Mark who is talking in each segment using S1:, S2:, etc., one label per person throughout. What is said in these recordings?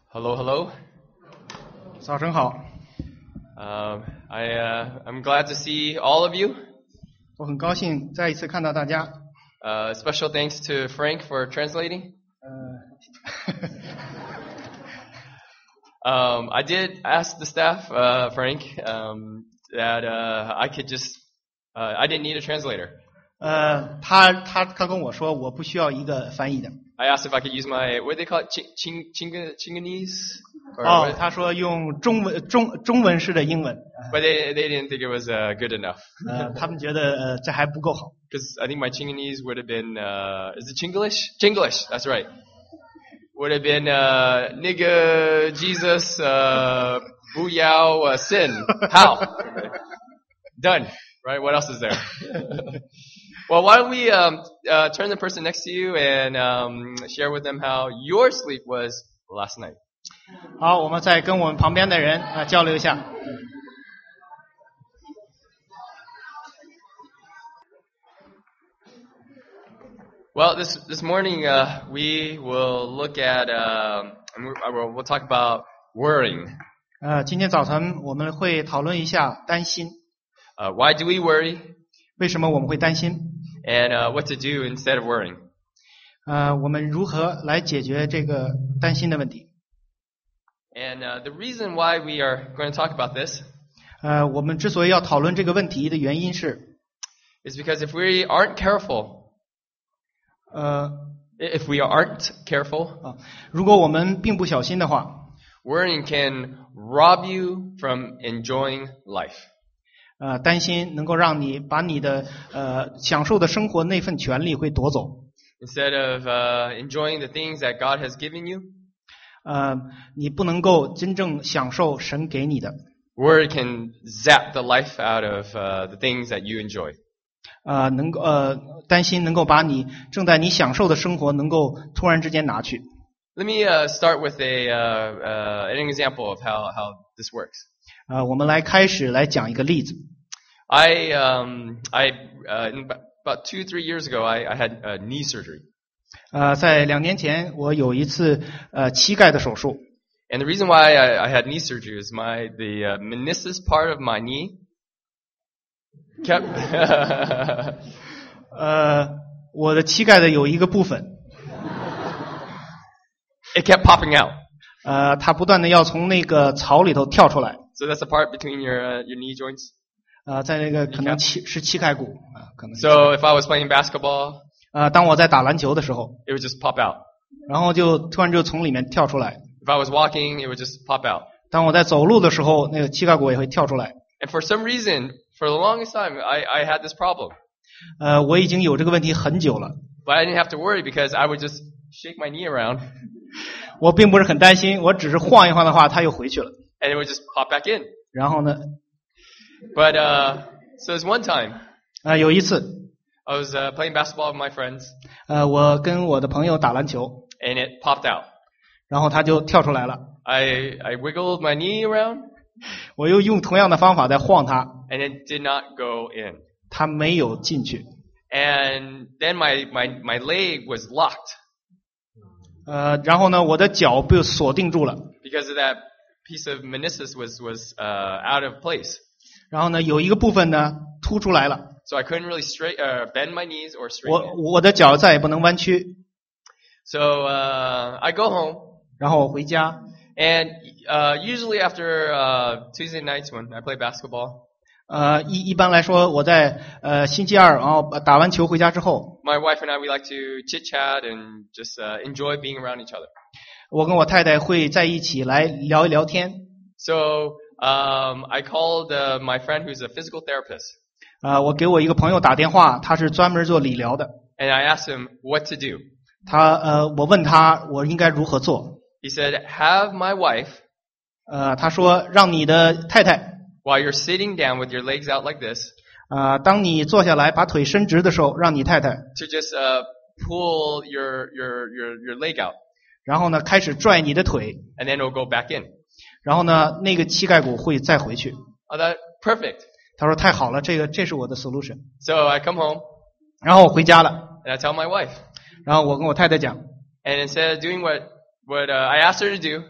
S1: Hello, hello.
S2: 早晨好，
S1: I'm glad to see all of you.
S2: 我很高兴再一次看到大家。
S1: Special thanks to Frank for translating. I did ask the staff, Frank, that I could I didn't need a translator.
S2: 他跟我说我不需要一个翻译的。
S1: I asked if I could use my, what do they call it, Chinganese?
S2: 他说用中文式的英文。
S1: But they didn't think it was good enough.
S2: 他们觉得这还不够好。
S1: Because I think my Chinganese would have been, is it Chinglish? Chinglish, that's right. Would have been, nigga, Jesus, booyah, sin. How? Done. Right? What else is there? Well, why don't we turn the person next to you and share with them how your sleep was last night.
S2: 好，我们再跟我们旁边的人交流一下。
S1: Well, this morning we will look at we'll talk about worrying.
S2: 今天早晨我们会讨论一下担心。
S1: Why do we worry?
S2: 为什么我们会担心？
S1: And what to do instead of worrying.
S2: 我们如何来解决这个担心的问题？
S1: And the reason why we are going to talk about this
S2: 我们之所以要讨论这个问题的原因是
S1: is because if we aren't careful,
S2: 如果我们并不小心的话
S1: worrying can rob you from enjoying life.
S2: 担心能够让你把你的享受的生活那份权利会夺走。
S1: Instead of enjoying the things that God has given you,
S2: 你不能够真正享受神给你的。
S1: worry can zap the life out of the things that you enjoy.
S2: 担心能够把你正在你享受的生活能够突然之间拿去。
S1: Let me start with an example of how this works.
S2: 我们来开始来讲一个例子。
S1: About 2-3 years ago, I had knee surgery.
S2: 在2年前，我有一次膝盖的手术。
S1: And the reason why I had knee surgery is the meniscus part of my knee kept
S2: 我的膝盖的有一个部分
S1: it kept popping out.
S2: 它不断的要从那个槽里头跳出来。
S1: So that's the part between your knee joints.
S2: 在那个可能是膝盖骨可能。
S1: So if I was playing basketball,
S2: 当我在打篮球的时候
S1: it would just pop out.
S2: 然后突然就从里面跳出来。
S1: If I was walking, it would just pop out.
S2: 当我在走路的时候，那个膝盖骨也会跳出来。
S1: And for some reason, for the longest time, I had this problem.
S2: 我已经有这个问题很久了。
S1: But I didn't have to worry because I would just shake my knee around.
S2: 我并不是很担心，我只是晃一晃的话，它又回去了。
S1: And it would just pop back in.
S2: 然后呢？
S1: But so there's one time.
S2: 有一次
S1: I was playing basketball with my friends.
S2: 我跟我的朋友打篮球。
S1: And it popped out.
S2: 然后它就跳出来了。
S1: I wiggled my knee around.
S2: 我又用同样的方法在晃它。
S1: And it did not go in.
S2: 它没有进去。
S1: And then my leg was locked.
S2: 然后呢，我的脚被锁定住了。
S1: Because of that piece of meniscus was out of place.
S2: 然后呢，有一个部分呢凸出来了。
S1: So I couldn't really bend my knees or straighten.
S2: 我的脚再也不能弯曲。
S1: So I go home.
S2: 然后我回家。
S1: And usually after Tuesday nights when I play basketball.
S2: 一般来说，我在星期二，然后打完球回家之后
S1: My wife and I, we like to chit chat and just enjoy being around each other.
S2: 我跟我太太会在一起来聊一聊天。
S1: So I called my friend who's a physical therapist.
S2: 我给我一个朋友打电话，他是专门做理疗的。
S1: And I asked him what to do.
S2: 我问他我应该如何做。
S1: He said, have my wife.
S2: 他说让你的太太
S1: While you're sitting down with your legs out like this.
S2: 当你坐下来把腿伸直的时候，让你太太
S1: To just pull your leg out.
S2: 然后呢开始拽你的腿。
S1: And then it'll go back in.
S2: 然后呢那个膝盖骨会再回去。
S1: Oh, that perfect.
S2: 他说太好了，这是我的 solution。
S1: So I come home.
S2: 然后我回家了。
S1: And I tell my wife.
S2: 然后我跟我太太讲。
S1: And instead of doing what I asked her to do.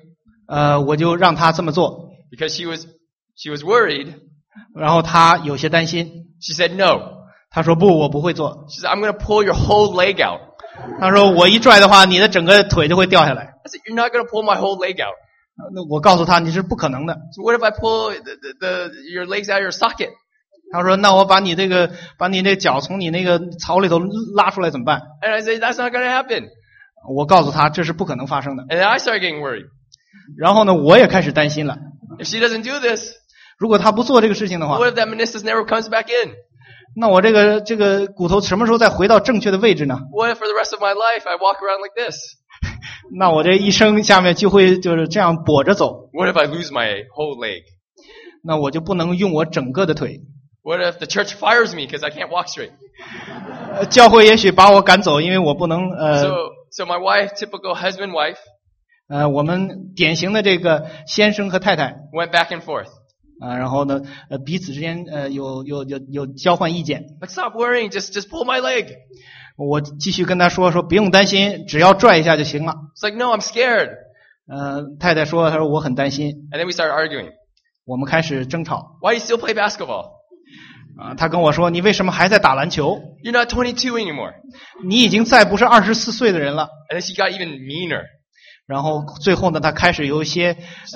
S2: 我就让他这么做，
S1: because she was worried.
S2: 然后他有些担心，
S1: She said no.
S2: 他说不，我不会做。
S1: She said, I'm going to pull your whole leg out.
S2: 他说我一拽的话，你的整个腿就会掉下来。
S1: I said, you're not going to pull my whole leg out.
S2: 那我告诉他你是不可能的。
S1: So what if I pull your legs out of your socket?
S2: 他说那我把你这个脚从你那个槽里头拉出来怎么办？
S1: And I said, that's not going to happen.
S2: 我告诉他这是不可能发生的。
S1: And then I started getting worried.
S2: 然后呢，我也开始担心了。
S1: If she doesn't do this,
S2: 如果他不做这个事情的话，
S1: what if that meniscus never comes back in?
S2: 那我这个骨头什么时候再回到正确的位置呢？
S1: What if for the rest of my life I walk around like this?
S2: 那我这一生下面就会就是这样跛着走，
S1: What if I lose my whole leg?
S2: 那我就不能用我整个的腿。
S1: What if the church fires me because I can't walk straight?
S2: 教会也许把我赶走，因为我不能
S1: So my wife, typical husband wife,
S2: 我们典型的这个先生和太太
S1: went back and forth.
S2: 然后呢彼此之间有交换意见。
S1: Like, stop worrying, just pull my leg.
S2: 我继续跟他说不用担心，只要拽一下就行了。
S1: It's like, no, I'm scared.
S2: 太太她说我很担心。
S1: And then we started arguing.
S2: 我们开始争吵。
S1: Why do you still play basketball?
S2: 他跟我说你为什么还在打篮球？
S1: You're not 22 anymore.
S2: 你已经再不是24岁的人了。
S1: And then she got even meaner.
S2: 然后最后呢，他开始有一些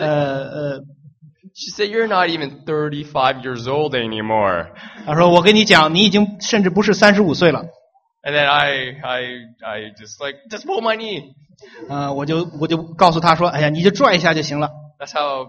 S1: She said, you're not even 35 years old anymore.
S2: 他说我跟你讲，你已经甚至不是35岁了。
S1: And then I just like, just pull my knee.
S2: 我就告诉他说，哎呀，你就拽一下就行了。
S1: That's how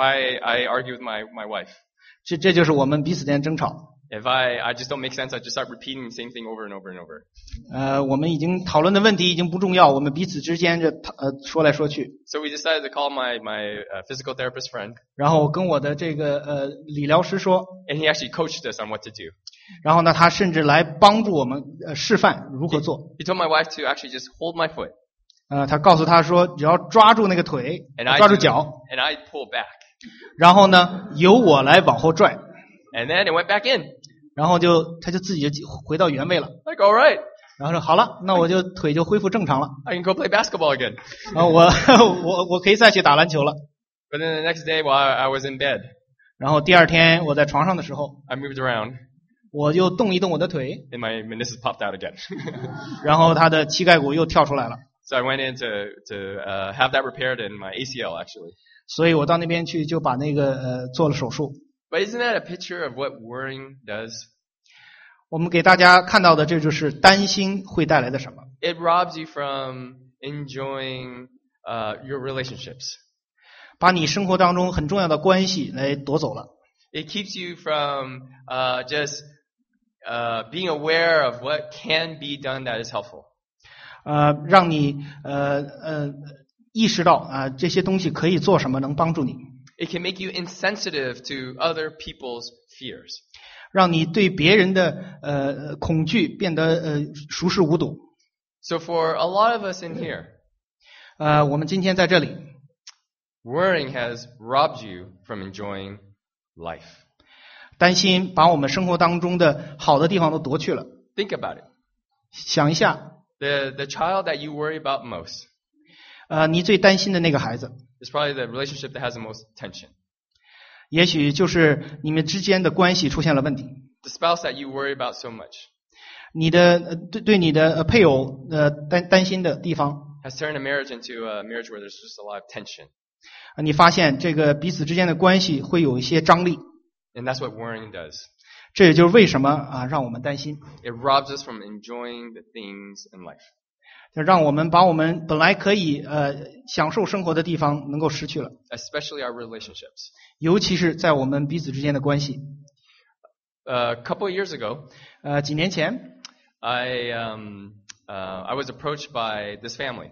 S1: I argue with my wife.
S2: 这就是我们彼此间争吵。
S1: If I just don't make sense, I just start repeating the same thing over and over and over.
S2: 我们已经讨论的问题已经不重要，我们彼此之间说来说去。
S1: So we decided to call my physical therapist friend.
S2: 然后跟我的这个理疗师说，
S1: And he actually coached us on what to do.
S2: 然后呢，他甚至来帮助我们示范如何做。
S1: He told my wife to actually just hold my foot.
S2: 他告诉他说，只要抓住那个腿，抓住脚，
S1: and I pull back.
S2: 然后呢，由我来往后拽，
S1: And then it went back in.
S2: 然后他就自己就回到原位了。
S1: Like, all right,
S2: 然后说好了，那我就腿就恢复正常了。
S1: I can go play basketball again.
S2: 然后我可以再去打篮球了。
S1: But then the next day while I was in bed,
S2: 然后第二天我在床上的时候，
S1: I moved around
S2: 我就动一动我的腿，
S1: and my meniscus popped out again.
S2: 然后他的膝盖骨又跳出来了。
S1: So I went in to have that repaired in my ACL actually.
S2: 所以我到那边去就把那个做了手术。
S1: But isn't that a picture of what worrying does?
S2: 我们给大家看到的这就是担心会带来的什么。
S1: It robs you from enjoying your relationships.
S2: 把你生活当中很重要的关系来夺走了。
S1: It keeps you from just being aware of what can be done that is helpful.
S2: 让你意识到这些东西可以做什么能帮助你。
S1: It can make you insensitive to other people's fears.
S2: 让你对别人的恐惧变得熟视无睹。
S1: So for a lot of us in here,
S2: 我们今天在这里，
S1: worrying has robbed you from enjoying life.
S2: 担心把我们生活当中的好的地方都夺去了。
S1: Think about it.
S2: 想一下，
S1: The child that you worry about most
S2: 你最担心的那个孩子，
S1: is probably the relationship that has the most tension.
S2: 也许就是你们之间的关系出现了问题。
S1: The spouse that you worry about so much
S2: 你的对你的配偶担心的地方，
S1: has turned a marriage into a marriage where there's just a lot of tension.
S2: 你发现这个彼此之间的关系会有一些张力。
S1: And that's what worrying does.
S2: 这也就是为什么让我们担心，
S1: It robs us from enjoying the things in life.
S2: 让我们把我们本来可以享受生活的地方能够失去了，
S1: Especially our relationships.
S2: 尤其是在我们彼此之间的关系。
S1: A couple of years ago,
S2: 几年前，
S1: I was approached by this family.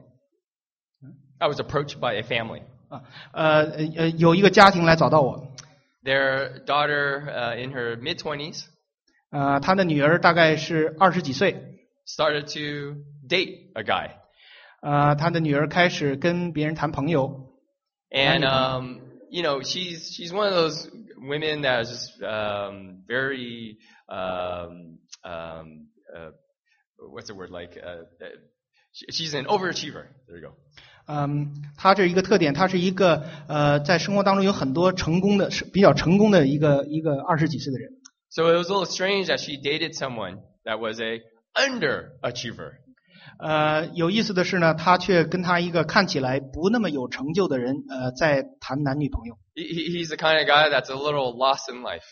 S1: I was approached by a family.
S2: 有一个家庭来找到我，
S1: Their daughter, in her mid-20s,
S2: 他的女儿大概是20几岁，
S1: started to date a guy.
S2: 他的女儿开始跟别人谈朋友，
S1: And you know, she's one of those women that is just very what's the word, like She's an overachiever. There you go.
S2: 他这一个特点，他是一个在生活当中有很多成功的、比较成功的一个20几岁的人。
S1: So it was a little strange that she dated someone that was a underachiever.
S2: 有意思的是呢，他却跟他一个看起来不那么有成就的人在谈男女朋友。
S1: He's the kind of guy that's a little lost in life.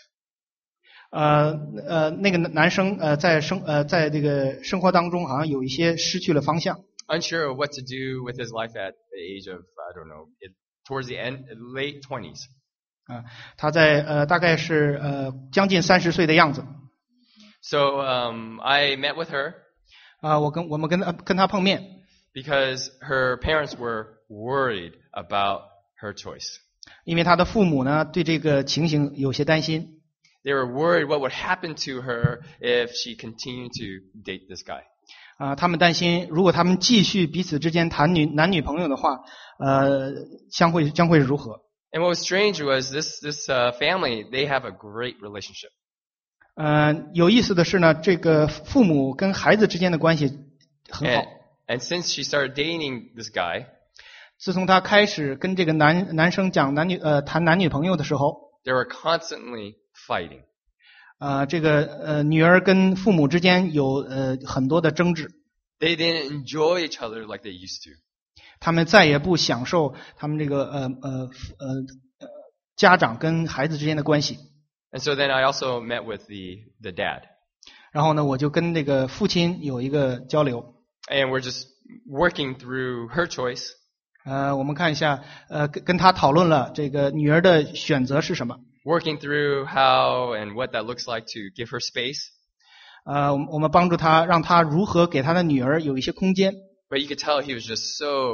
S2: 那个男生在这个生活当中好像有一些失去了方向。
S1: Unsure of what to do with his life at the age of, I don't know, towards the late 20s.
S2: 他在大概是将近30岁的样子。
S1: So I met with her.
S2: 我们跟他碰面。
S1: Because her parents were worried about her choice.
S2: 因为他的父母呢对这个情形有些担心。
S1: They were worried what would happen to her if she continued to date this guy.
S2: 他们担心，如果他们继续彼此之间谈男女朋友的话，将会如何
S1: ？And what was strange was this family, they have a great relationship.
S2: 有意思的是呢，这个父母跟孩子之间的关系很好。
S1: And since she started dating this guy,
S2: 自从他开始跟这个男生讲谈男女朋友的时候
S1: they were constantly fighting.
S2: 这个女儿跟父母之间有很多的争执。
S1: They didn't enjoy each other like they used to.
S2: 他们再也不享受他们这个家长跟孩子之间的关系。
S1: And so then I also met with the dad.
S2: 然后呢，我就跟这个父亲有一个交流。
S1: And we're just working through her choice.
S2: 我们看一下，跟他讨论了这个女儿的选择是什么。
S1: Working through how and what that looks like to give her space.
S2: 我们帮助他，让他如何给他的女儿有一些空间。
S1: But you could tell he was just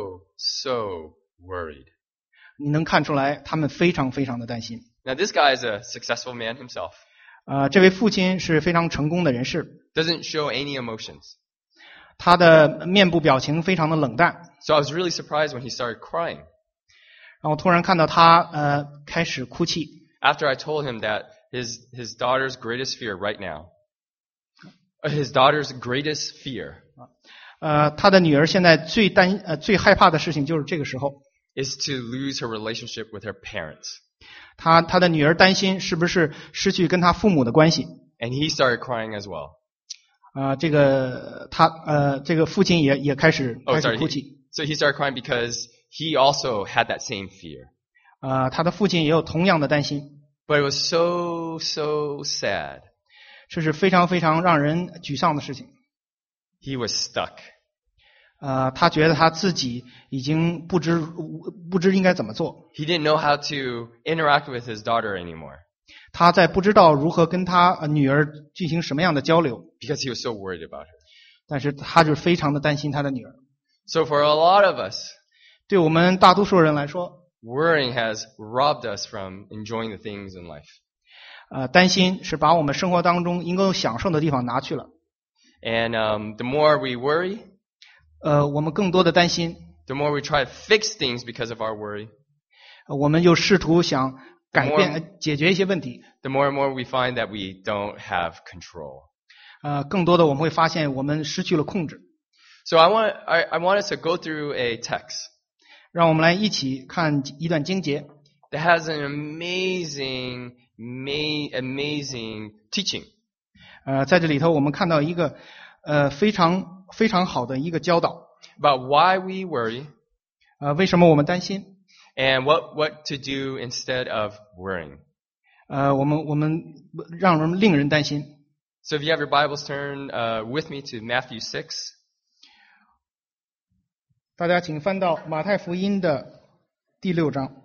S1: so worried.
S2: 你能看出来，他们非常非常的担心。
S1: Now this guy is a successful man himself.
S2: 这位父亲是非常成功的人士。
S1: Doesn't show any emotions.
S2: 他的面部表情非常的冷淡。
S1: So I was really surprised when he started crying.
S2: 然后突然看到他开始哭泣。
S1: After I told him that his daughter's greatest fear right now, his daughter's greatest fear,
S2: 他的女儿现在最害怕的事情就是这个时候
S1: is to lose her relationship with her parents.
S2: 他的女儿担心是不是失去跟他父母的关系。
S1: And he started crying as well.
S2: 这个父亲也开始哭泣。
S1: So he started crying because he also had that same fear.
S2: 他的父亲也有同样的担心。
S1: But it was so sad.
S2: 这是非常非常让人沮丧的事情。
S1: He was stuck.
S2: 他觉得他自己已经不知应该怎么做。
S1: He didn't know how to interact with his daughter anymore.
S2: 他在不知道如何跟他女儿进行什么样的交流。
S1: Because he was so worried about her.
S2: 但是他就非常的担心他的女儿。
S1: So for a lot of us,
S2: 对我们大多数人来说
S1: worrying has robbed us from enjoying the things in life.
S2: 担心是把我们生活当中应该享受的地方拿去了。
S1: And the more we worry,
S2: 我们更多的担心
S1: the more we try to fix things because of our worry,
S2: 我们又试图想改变解决一些问题
S1: the more and more we find that we don't have control.
S2: 更多的我们会发现我们失去了控制。
S1: So I want us to go through a text
S2: 让我们来一起看一段经节
S1: that has an amazing teaching.
S2: 在这里头我们看到一个非常非常好的一个教导
S1: about why we worry
S2: 为什么我们担心
S1: and what to do instead of worrying.
S2: 我们令人担心。
S1: So if you have your Bibles, turn with me to Matthew 6.
S2: 大家请翻到马太福音的第6章。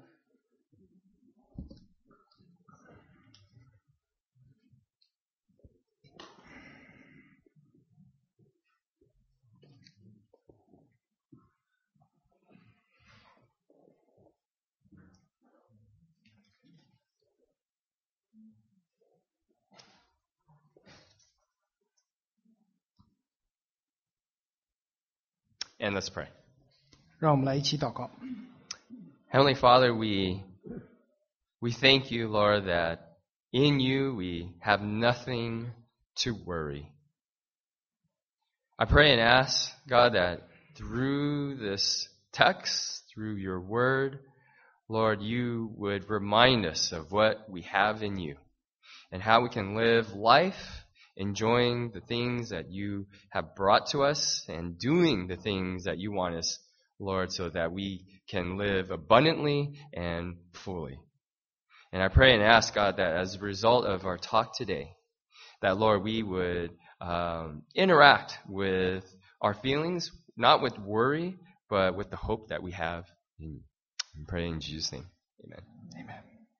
S1: And let's pray.
S2: 让我们来一起祷告。
S1: Heavenly Father, we thank you, Lord, that in you we have nothing to worry. I pray and ask, God, that through this text, through your word, Lord, you would remind us of what we have in you and how we can live life enjoying the things that you have brought to us and doing the things that you want us, Lord, so that we can live abundantly and fully. And I pray and ask, God, that as a result of our talk today, that, Lord, we would interact with our feelings, not with worry, but with the hope that we have in you. I pray in Jesus' name. Amen.
S2: Amen.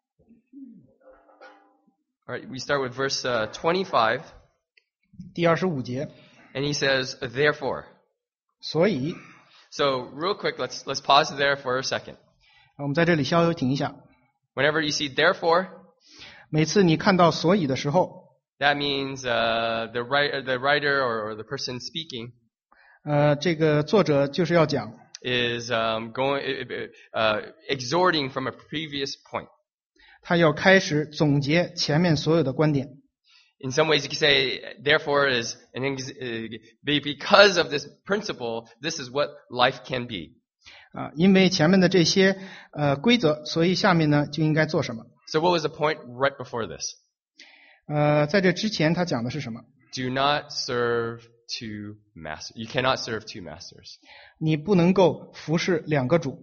S1: All right, we start with verse 25.
S2: 第25节，
S1: And he says, therefore.
S2: 所以
S1: So real quick, let's pause there for a second.
S2: 我们在这里稍微停一下。
S1: Whenever you see therefore,
S2: 每次你看到所以的时候，
S1: that means the writer or the person speaking
S2: 这个作者就是要讲，
S1: is exhorting from a previous point.
S2: 他要开始总结前面所有的观点。
S1: In some ways, you could say, therefore, is because of this principle, this is what life can be.
S2: 因为前面的这些规则，所以下面呢就应该做什么。
S1: So what was the point right before this?
S2: 在这之前他讲的是什么？
S1: Do not serve two masters. You cannot serve two masters.
S2: 你不能够服侍两个主。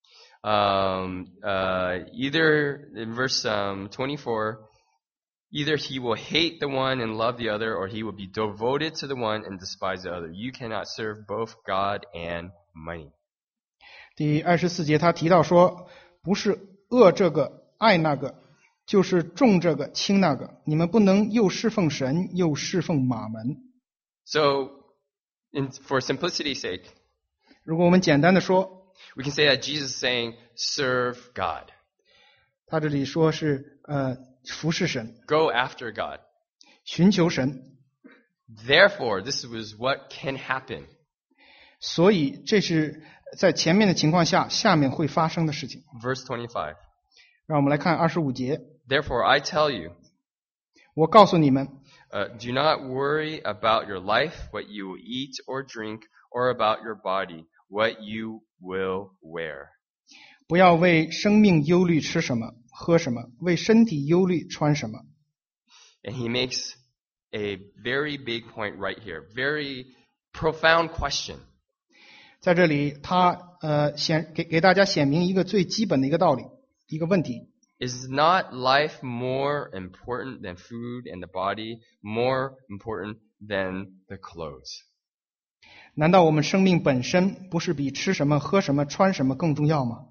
S1: Either in verse 24, either he will hate the one and love the other, or he will be devoted to the one and despise the other. You cannot serve both God and money.
S2: 第24节他提到说，不是恶这个爱那个，就是重这个轻那个。你们不能又侍奉神又侍奉马门。
S1: So, for simplicity's sake,
S2: 如果我们简单的说，
S1: we can say that Jesus is saying, serve God.
S2: 他这里说是服侍神，
S1: Go after God.
S2: 寻求神。
S1: Therefore, this was what can happen.
S2: 所以这是在前面的情况下，下面会发生的事情。
S1: Verse 25.
S2: 让我们来看25节。
S1: Therefore, I tell you,
S2: 我告诉你们，
S1: do not worry about your life, what you will eat or drink, or about your body, what you will wear.
S2: 不要为生命忧虑吃什么喝什么，为身体忧虑穿什么。
S1: And he makes a very big point right here. Very profound question.
S2: 在这里他给大家显明一个最基本的一个道理，一个问题。
S1: Is not life more important than food and the body, more important than the clothes?
S2: 难道我们生命本身不是比吃什么喝什么穿什么更重要吗？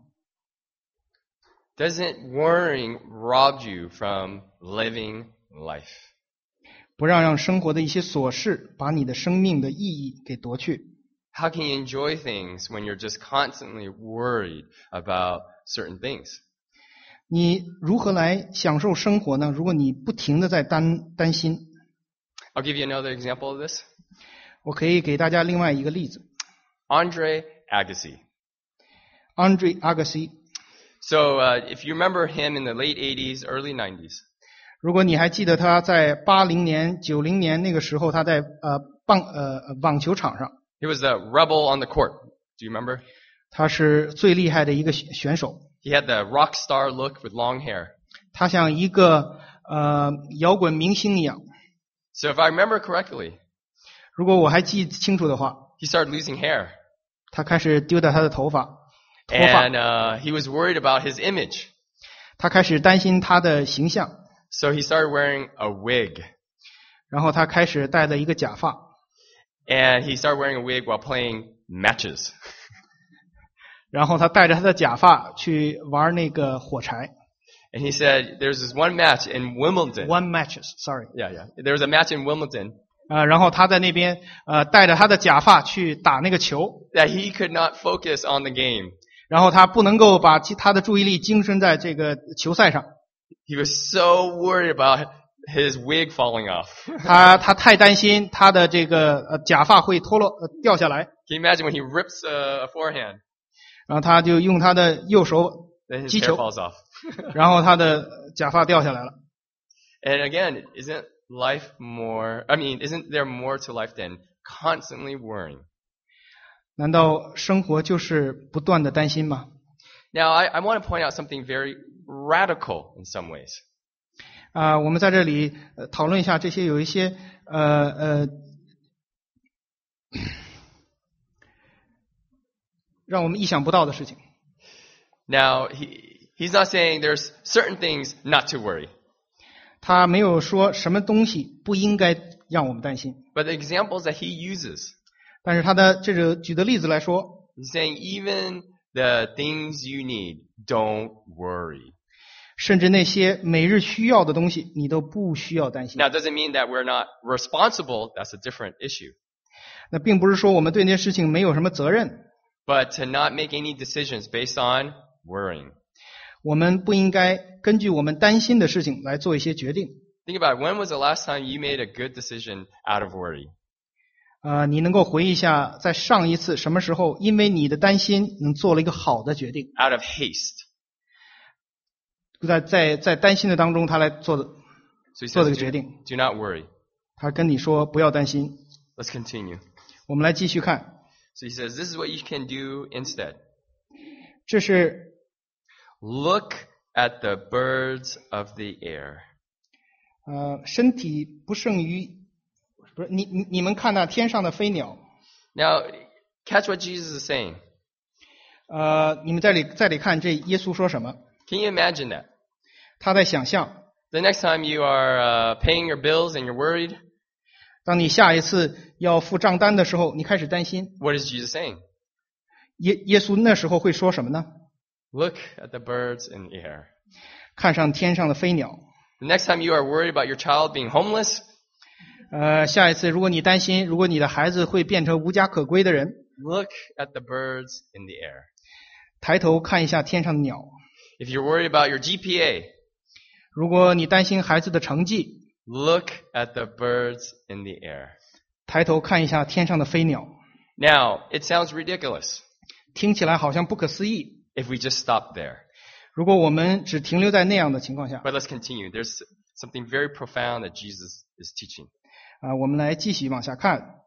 S1: Doesn't worrying rob you from living life?
S2: 不让生活的一些琐事把你的生命的意义给夺去。
S1: How can you enjoy things when you're just constantly worried about certain things?
S2: 你如何来享受生活呢？如果你不停的在担心。
S1: I'll give you another example of this.
S2: 我可以给大家另外一个例子。
S1: Andre Agassi.
S2: Andre Agassi。
S1: So if you remember him in the late 80s, early 90s.
S2: 如果你还记得他在80年、90年那个时候，他在网球场上。
S1: He was a rebel on the court. Do you remember?
S2: 他是最厉害的一个选手。
S1: He had the rock star look with long hair.
S2: 他像一个摇滚明星一样。
S1: So if I remember correctly,
S2: 如果我还记清楚的话，
S1: he started losing hair.
S2: 他开始丢掉他的头发。
S1: And he was worried about his image.
S2: 他开始担心他的形象。
S1: So he started wearing a wig.
S2: 然后他开始戴了一个假发。
S1: And he started wearing a wig while playing matches.
S2: 然后他带着他的假发去玩那个火柴。
S1: And he said, there's this one match in Wimbledon.
S2: One matches, sorry.
S1: Yeah. There was a match in Wimbledon.
S2: 然后他在那边带着他的假发去打那个球。
S1: That he could not focus on the game.
S2: 然后他不能够把他的注意力精神在这个球赛上。
S1: He was so worried about his wig falling off.
S2: 他太担心他的这个假发会掉下来。
S1: Can you imagine when he rips a forehand?
S2: 然后他就用他的右手
S1: Then his
S2: 击
S1: hair
S2: 球，
S1: falls off.
S2: 然后他的假发掉下来了。
S1: And again, isn't there more to life than constantly worrying?
S2: 难道生活就是不断的担心吗？
S1: Now, I want to point out something very radical in some ways.
S2: 我们在这里讨论一下这些有一些让我们意想不到的事情。
S1: Now, he's not saying there's certain things not to worry.
S2: 他没有说什么东西不应该让我们担心，
S1: But the examples that he uses,
S2: 但是他的这个举的例子来说，
S1: he's saying even the things you need, don't worry.
S2: 甚至那些每日需要的东西，你都不需要担心。
S1: Now, it doesn't mean that we're not responsible. That's a different issue.
S2: 那并不是说我们对那些事情没有什么责任，
S1: But to not make any decisions based on worrying.
S2: 我们不应该根据我们担心的事情来做一些决定。
S1: Think about it. When was the last time you made a good decision out of worry?
S2: 你能够回忆一下，在上一次什么时候，因为你的担心，能做了一个好的决定？
S1: Out of haste.
S2: 在担心的当中，他来做
S1: So he
S2: 这
S1: says,
S2: 个决定。
S1: do not worry.
S2: 他跟你说不要担心。
S1: Let's continue.
S2: 我们来继续看，
S1: So he says, this is what you can do instead.
S2: 这是
S1: Look at the birds of the air.
S2: 身体不胜于，不是你们看那天上的飞鸟。
S1: Now, catch what Jesus is saying.
S2: 你们再得看这耶稣说什么？
S1: Can you imagine that?
S2: 他在想象，
S1: The next time you are paying your bills and you're worried,
S2: 当你下一次要付账单的时候，你开始担心，
S1: what is Jesus saying?
S2: 耶稣那时候会说什么呢？
S1: Look at the birds in the air.
S2: 看上天上的飞鸟。
S1: The next time you are worried about your child being homeless,
S2: 下一次如果你担心，如果你的孩子会变成无家可归的人，
S1: look at the birds in the air.
S2: 抬头看一下天上的鸟。
S1: If you're worried about your GPA,
S2: 如果你担心孩子的成绩，
S1: look at the birds in the air.
S2: 抬头看一下天上的飞鸟。
S1: Now, it sounds ridiculous
S2: 听起来好像不可思议。
S1: if we just stop there.
S2: 如果我们只停留在那样的情况下，
S1: But let's continue. There's something very profound that Jesus is teaching.
S2: 我们来继续往下看。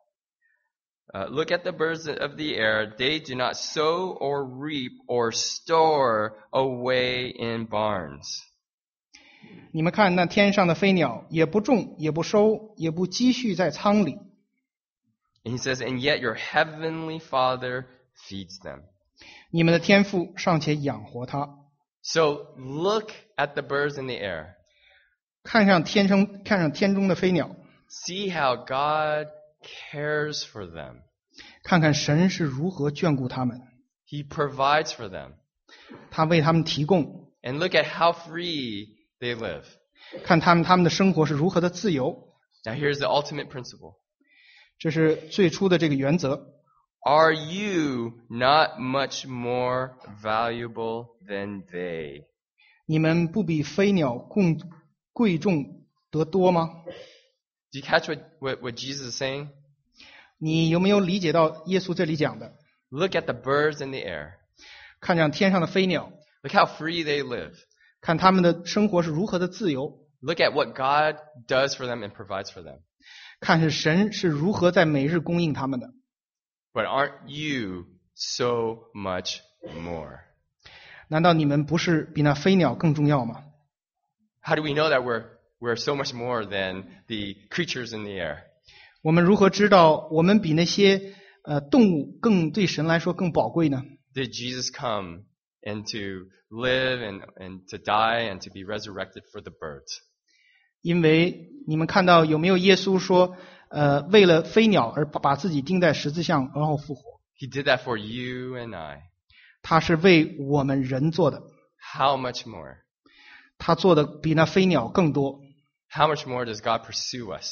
S1: Look at the birds of the air. They do not sow or reap or store away in barns.
S2: 你们看那天上的飞鸟，也不种，也不收，也不积蓄在仓里。
S1: And he says, and yet your heavenly Father feeds them.
S2: 你们的天父尚且养活它。
S1: So look at the birds in the air.
S2: 看上天中的飞鸟，
S1: See how God cares for them.
S2: 看看神是如何眷顾他们，
S1: He provides for them.
S2: 他为他们提供。
S1: And look at how free they live.
S2: 看他们的生活是如何的自由。
S1: Now here's the ultimate principle.
S2: 这是最初的这个原则。
S1: Are you not much more valuable than they?
S2: 你们不比飞鸟更贵重得多吗？
S1: Do you catch what Jesus is saying?
S2: 你有没有理解到耶稣这里讲的？
S1: Look at the birds in the air.
S2: 看上天上的飞鸟，
S1: Look how free they live.
S2: 看他们的生活是如何的自由，
S1: Look at what God does for them and provides for them.
S2: 看是神是如何在每日供应他们的。
S1: But aren't you so much more?
S2: 难道你们不是比那飞鸟更重要吗？
S1: How do we know that we're so much more than the creatures in the air?
S2: 我们如何知道我们比那些动物更对神来说更宝贵呢？
S1: Did Jesus come and to live and to die and to be resurrected for the birds?
S2: 因为你们看到有没有耶稣说，为了飞鸟而把自己钉在十字架然后复活？
S1: He did that for you and I.
S2: 他是为我们人做的，
S1: How much more?
S2: 他做的比那飞鸟更多。
S1: How much more does God pursue us?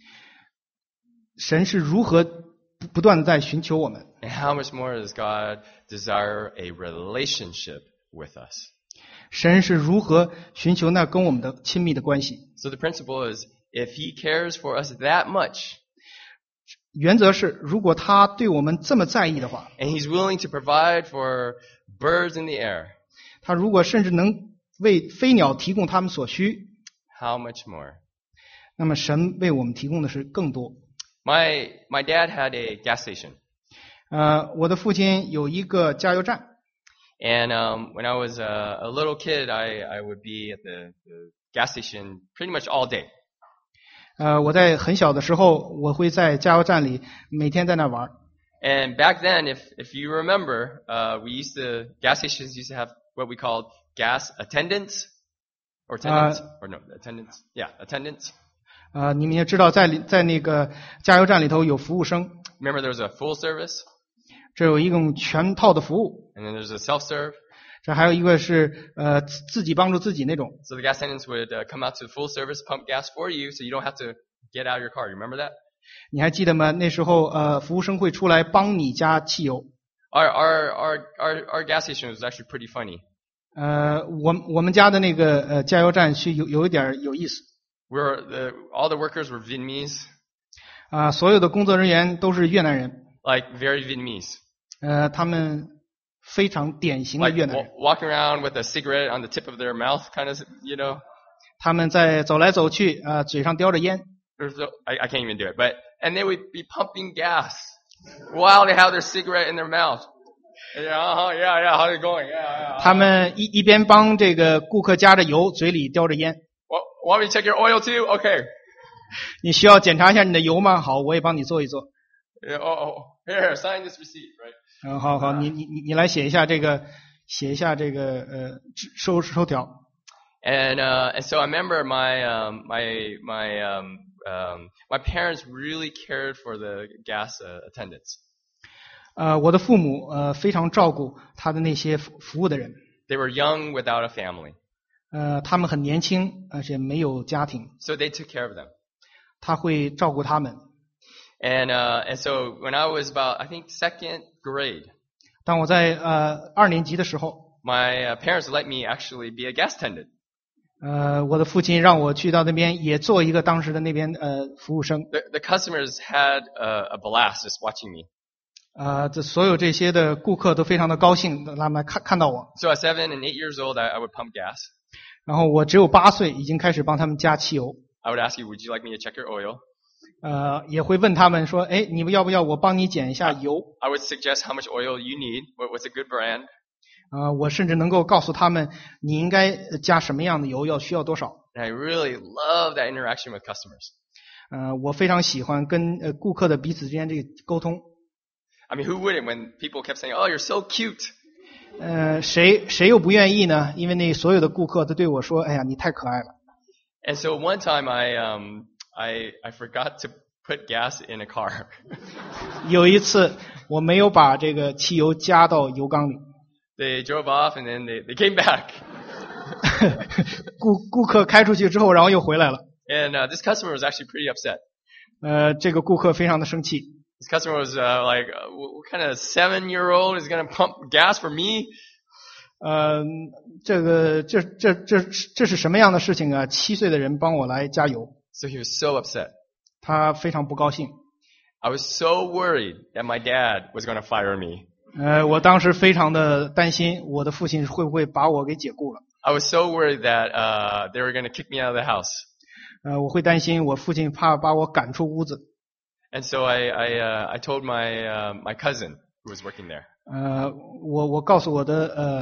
S2: 神是如何不断的在寻求我们？
S1: And how much more does God desire a relationship with us?
S2: 神是如何寻求那跟我们的亲密的关系？
S1: So the principle is, if He cares for us that much,
S2: 原则是，如果他对我们这么在意的话，
S1: and He's willing to provide for birds in the air,
S2: 他如果甚至能为飞鸟提供他们所需，
S1: how much more?
S2: 那么神为我们提供的是更多。
S1: My dad had a gas station.
S2: 我的父亲有一个加油站。
S1: And when I was a little kid, I would be at the gas station pretty much all day.
S2: 我在很小的时候，我会在加油站里每天在那玩。
S1: And back then, if you remember, gas stations used to have what we called gas attendants or attendants or no attendants, yeah, attendants.
S2: 你们也知道在那个加油站里头有服务生。
S1: Remember, there was a full service.
S2: 这有一种全套的服务。
S1: And then there's a self-serve.
S2: 这还有一个是自己帮助自己那种。
S1: So the gas attendants would come out to full service, pump gas for you, so you don't have to get out of your car. You remember that?
S2: 你还记得吗？那时候服务生会出来帮你加汽油。
S1: Our gas station was actually pretty funny.
S2: 我们家的那个加油站是有一点有意思。
S1: All the workers were Vietnamese.
S2: 所有的工作人员都是越南人。
S1: Like very Vietnamese.
S2: 他们非常典型的越南人。
S1: Walking around with a cigarette on the tip of their mouth, kind of, you know.
S2: 他们在走来走去，嘴上叼着烟。
S1: I can't even do it, and they would be pumping gas while they have their cigarette in their mouth. Yeah, how's it going? Yeah.
S2: 他们一边帮这个顾客加着油，嘴里叼着烟。
S1: Want me to check your oil too? Okay.
S2: 你需要检查一下你的油吗？好，我也帮你做一做。
S1: Here, sign this receipt, right?
S2: 好，你来写一下这个收条。
S1: And so I remember my parents really cared for the gas attendants.
S2: 我的父母非常照顾他的那些服务的人。
S1: They were young without a family.
S2: 他们很年轻，而且没有家庭。
S1: So they took care of them.
S2: 他会照顾他们。
S1: And so when I was about, I think, second grade.
S2: 当我在2年级的时候。
S1: My parents let me actually be a gas attendant.
S2: 我的父亲让我去到那边也做一个当时的那边服务生。
S1: The customers had a blast just watching me.
S2: 所有这些的顾客都非常的高兴，他们看到我。
S1: So at 7 and 8 years old, I would pump gas.
S2: 然后我只有8岁，已经开始帮他们加汽油。
S1: I would ask you, would you like me to check your oil?
S2: 也会问他们说，哎，你们要不要我帮你检一下油？
S1: I would suggest how much oil you need. What's a good brand?
S2: 我甚至能够告诉他们，你应该加什么样的油，需要多少。
S1: And I really love that interaction with customers.
S2: 我非常喜欢跟顾客的彼此之间这个沟通。
S1: I mean, who wouldn't when people kept saying, "Oh, you're so cute."
S2: 谁又不愿意呢？因为那所有的顾客都对我说，哎呀，你太可爱了。
S1: And so one time I forgot to put gas in a car.
S2: 有一次我没有把这个汽油加到油缸里。
S1: They drove off and then they came back.
S2: 顾客开出去之后，然后又回来了。
S1: And this customer was actually pretty upset.
S2: 这个顾客非常的生气。
S1: This customer was like, "What kind of 7-year-old is going to pump gas for me?"
S2: 这是什么样的事情啊？7岁的人帮我来加油。
S1: So he was so upset.
S2: 他非常不高兴。
S1: I was so worried that my dad was going to fire me.
S2: 我当时非常的担心，我的父亲会不会把我给解雇了。
S1: I was so worried that they were going to kick me out of the house.
S2: 我会担心我父亲怕把我赶出屋子。
S1: And so I told my cousin who was working there.
S2: 我告诉我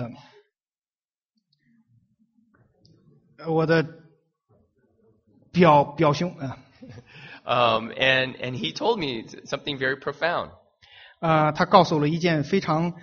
S2: 的表兄
S1: and he told me something very profound.
S2: 他告诉我了一件非常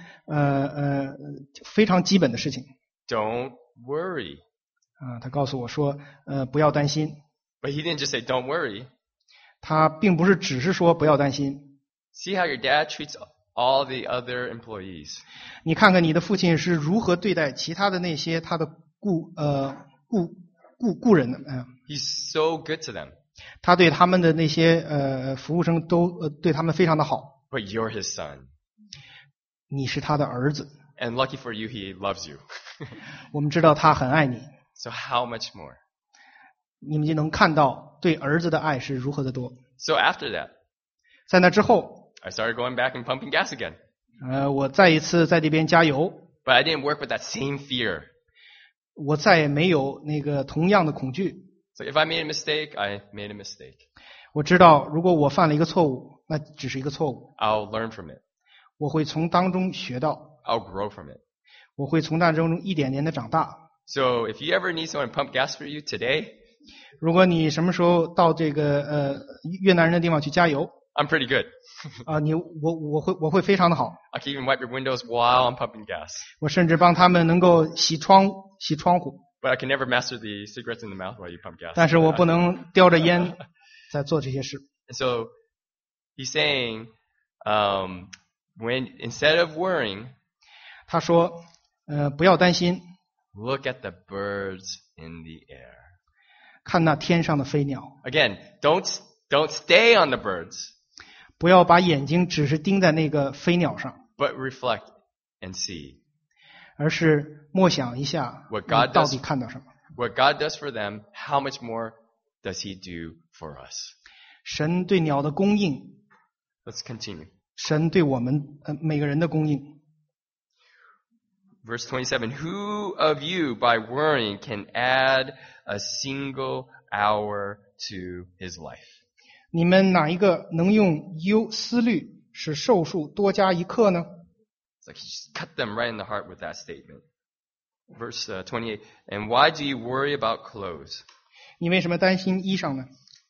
S2: 基本的事情。
S1: Don't worry.
S2: 他告诉我说，不要担心。
S1: But he didn't just say don't worry.
S2: 他并不是只是说不要担心。
S1: See how your dad treats all the other employees.
S2: 你看看你的父亲是如何对待其他的那些他的雇人的。
S1: He's so good to them.
S2: 他对他们的那些服务生都对他们非常的好。
S1: But you're his son.
S2: 你是他的儿子。
S1: And lucky for you, he loves you.
S2: 我们知道他很爱你。
S1: So how much more?
S2: 你们就能看到对儿子的爱是如何的多。
S1: So after that,
S2: 在那之后
S1: I started going back and pumping gas again.
S2: 我再一次在这边加油。
S1: But I didn't work with that same fear.
S2: 我再也没有那个同样的恐惧。
S1: So if I made a mistake, I made a mistake.
S2: 我知道如果我犯了一个错误，那只是一个错误。
S1: I'll learn from it.
S2: 我会从当中学到，
S1: I'll grow from it.
S2: 我会从当中一点点的长大。
S1: So if you ever need someone to pump gas for you today,
S2: 如果你什么时候到这个越南人的地方去加油
S1: I'm pretty good.
S2: 啊，我会非常的好。
S1: I can even wipe your windows while I'm pumping gas.
S2: 我甚至帮他们能够洗窗户，
S1: But I can never master the cigarettes in the mouth while you pump gas.
S2: 但是我不能叼着烟在做这些事。
S1: And so he's saying, when instead of worrying,
S2: 他说，不要担心，
S1: look at the birds in the air.
S2: 看那天上的飞鸟，
S1: Again, don't stay on the birds,
S2: 不要把眼睛只是盯在那个飞鸟上，
S1: but reflect and see
S2: 而是默想一下
S1: What God
S2: 你到
S1: does-
S2: 底看到什么。
S1: what God does for them. How much more does He do for us?
S2: 神对鸟的供应，
S1: Let's continue.
S2: 神对我们每个人的供应。
S1: Verse 27, who of you by worrying can add a single hour to his life?
S2: 你们哪一个能用思虑使寿数多加一刻呢？
S1: It's like he just cut them right in the heart with that statement. Verse 28, and why do you worry about clothes?
S2: 你为什么担心衣裳呢？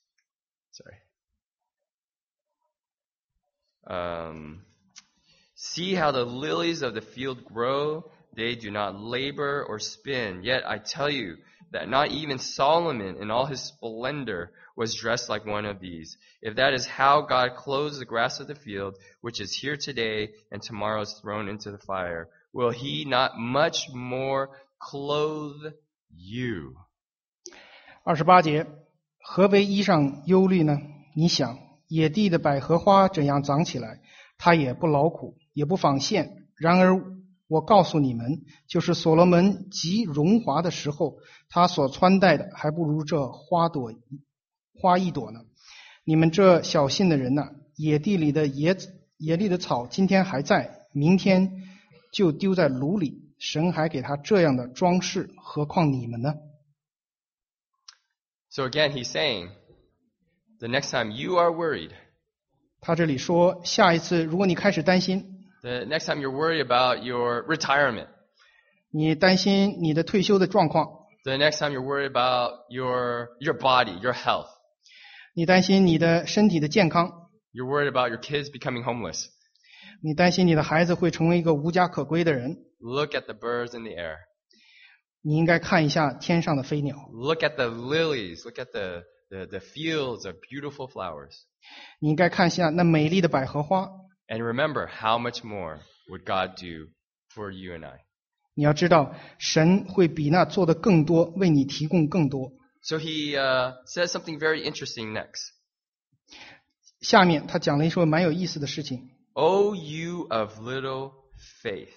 S1: See how the lilies of the field grow? They do not labor or spin. Yet I tell you that not even Solomon in all his splendor was dressed like one of these. If that is how God clothes the grass of the field, which is here today and tomorrow is thrown into the fire, will he not much more clothe you?
S2: 28节，何为衣裳忧虑呢？你想，野地的百合花怎样长起来？它也不劳苦，也不纺线。然而我告诉你们，就是所罗门极荣华的时候，他所穿戴的还不如这花一朵呢。你们这小信的人呐，野地里的草今天还在，明天就丢在炉里。神还给他这样的装饰，何况你们呢？
S1: So again, he's saying, the next time you are worried,
S2: 他这里说，下一次如果你开始担心，
S1: the next time you're worried about your retirement,
S2: 你担心你的退休的状况，
S1: the next time you're worried about your body, your health,
S2: 你担心你的身体的健康，
S1: you're worried about your kids becoming homeless,
S2: 你担心你的孩子会成为一个无家可归的人，
S1: look at the birds in the air.
S2: 你应该看一下天上的飞鸟，
S1: Look at the lilies. Look at the fields of beautiful flowers.
S2: 你应该看一下那美丽的百合花。
S1: And remember, how much more would God do for you and I?
S2: 你要知道，神会比那做的更多，为你提供更多。
S1: So he says something very interesting next.
S2: 下面他讲了一说蛮有意思的事情。
S1: O you of little faith.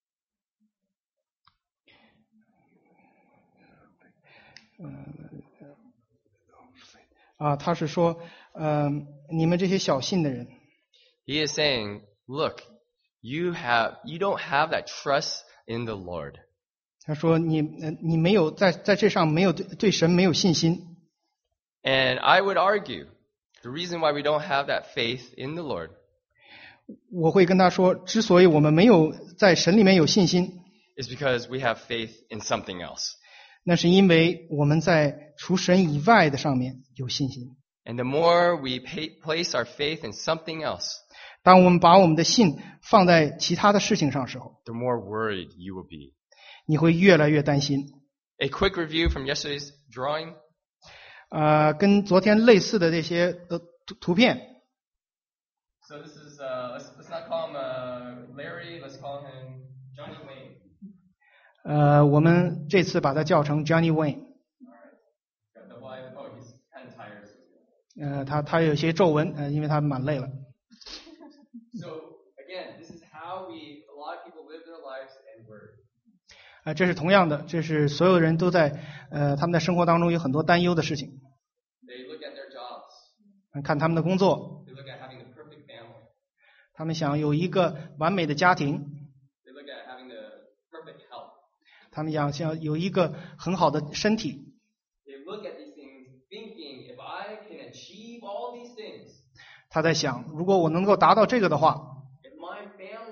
S2: 他是说，你们这些小信的人，
S1: He is saying, look, you don't have that trust in the Lord.
S2: 他说你没有在这上没有对神没有信心。
S1: And I would argue, the reason why we don't have that faith in the Lord
S2: 我会跟他说，之所以我们没有在神里面有信心，
S1: is because we have faith in something else.
S2: 那是因为我们在除神以外的上面有信心。
S1: And the more we place our faith in something else,
S2: 当我们把我们的信放在其他的事情上的时候，
S1: the more worried you will be.
S2: 你会越来越担心。
S1: A quick review from yesterday's drawing.
S2: 跟昨天类似的这些图片。
S1: So this is, let's not call him Larry, let's call him Johnny Wayne.
S2: 我们这次把它叫成 Johnny Wayne。
S1: Got the wife. Oh, he's kind of tired.
S2: 他有些皱纹，因为他蛮累了。
S1: So again, this is how a lot of people live their lives and worry.
S2: 这是同样的，这是所有人都在他们在生活当中有很多担忧的事情。
S1: They look at their jobs.
S2: 看他们的工作，
S1: They look at having the perfect family.
S2: 他们想有一个完美的家庭，
S1: They look at having the perfect health.
S2: 他们想有一个很好的身体。
S1: They look at these things thinking, if I can achieve all these things,
S2: 他在想，如果我能够达到这个的话，
S1: if my family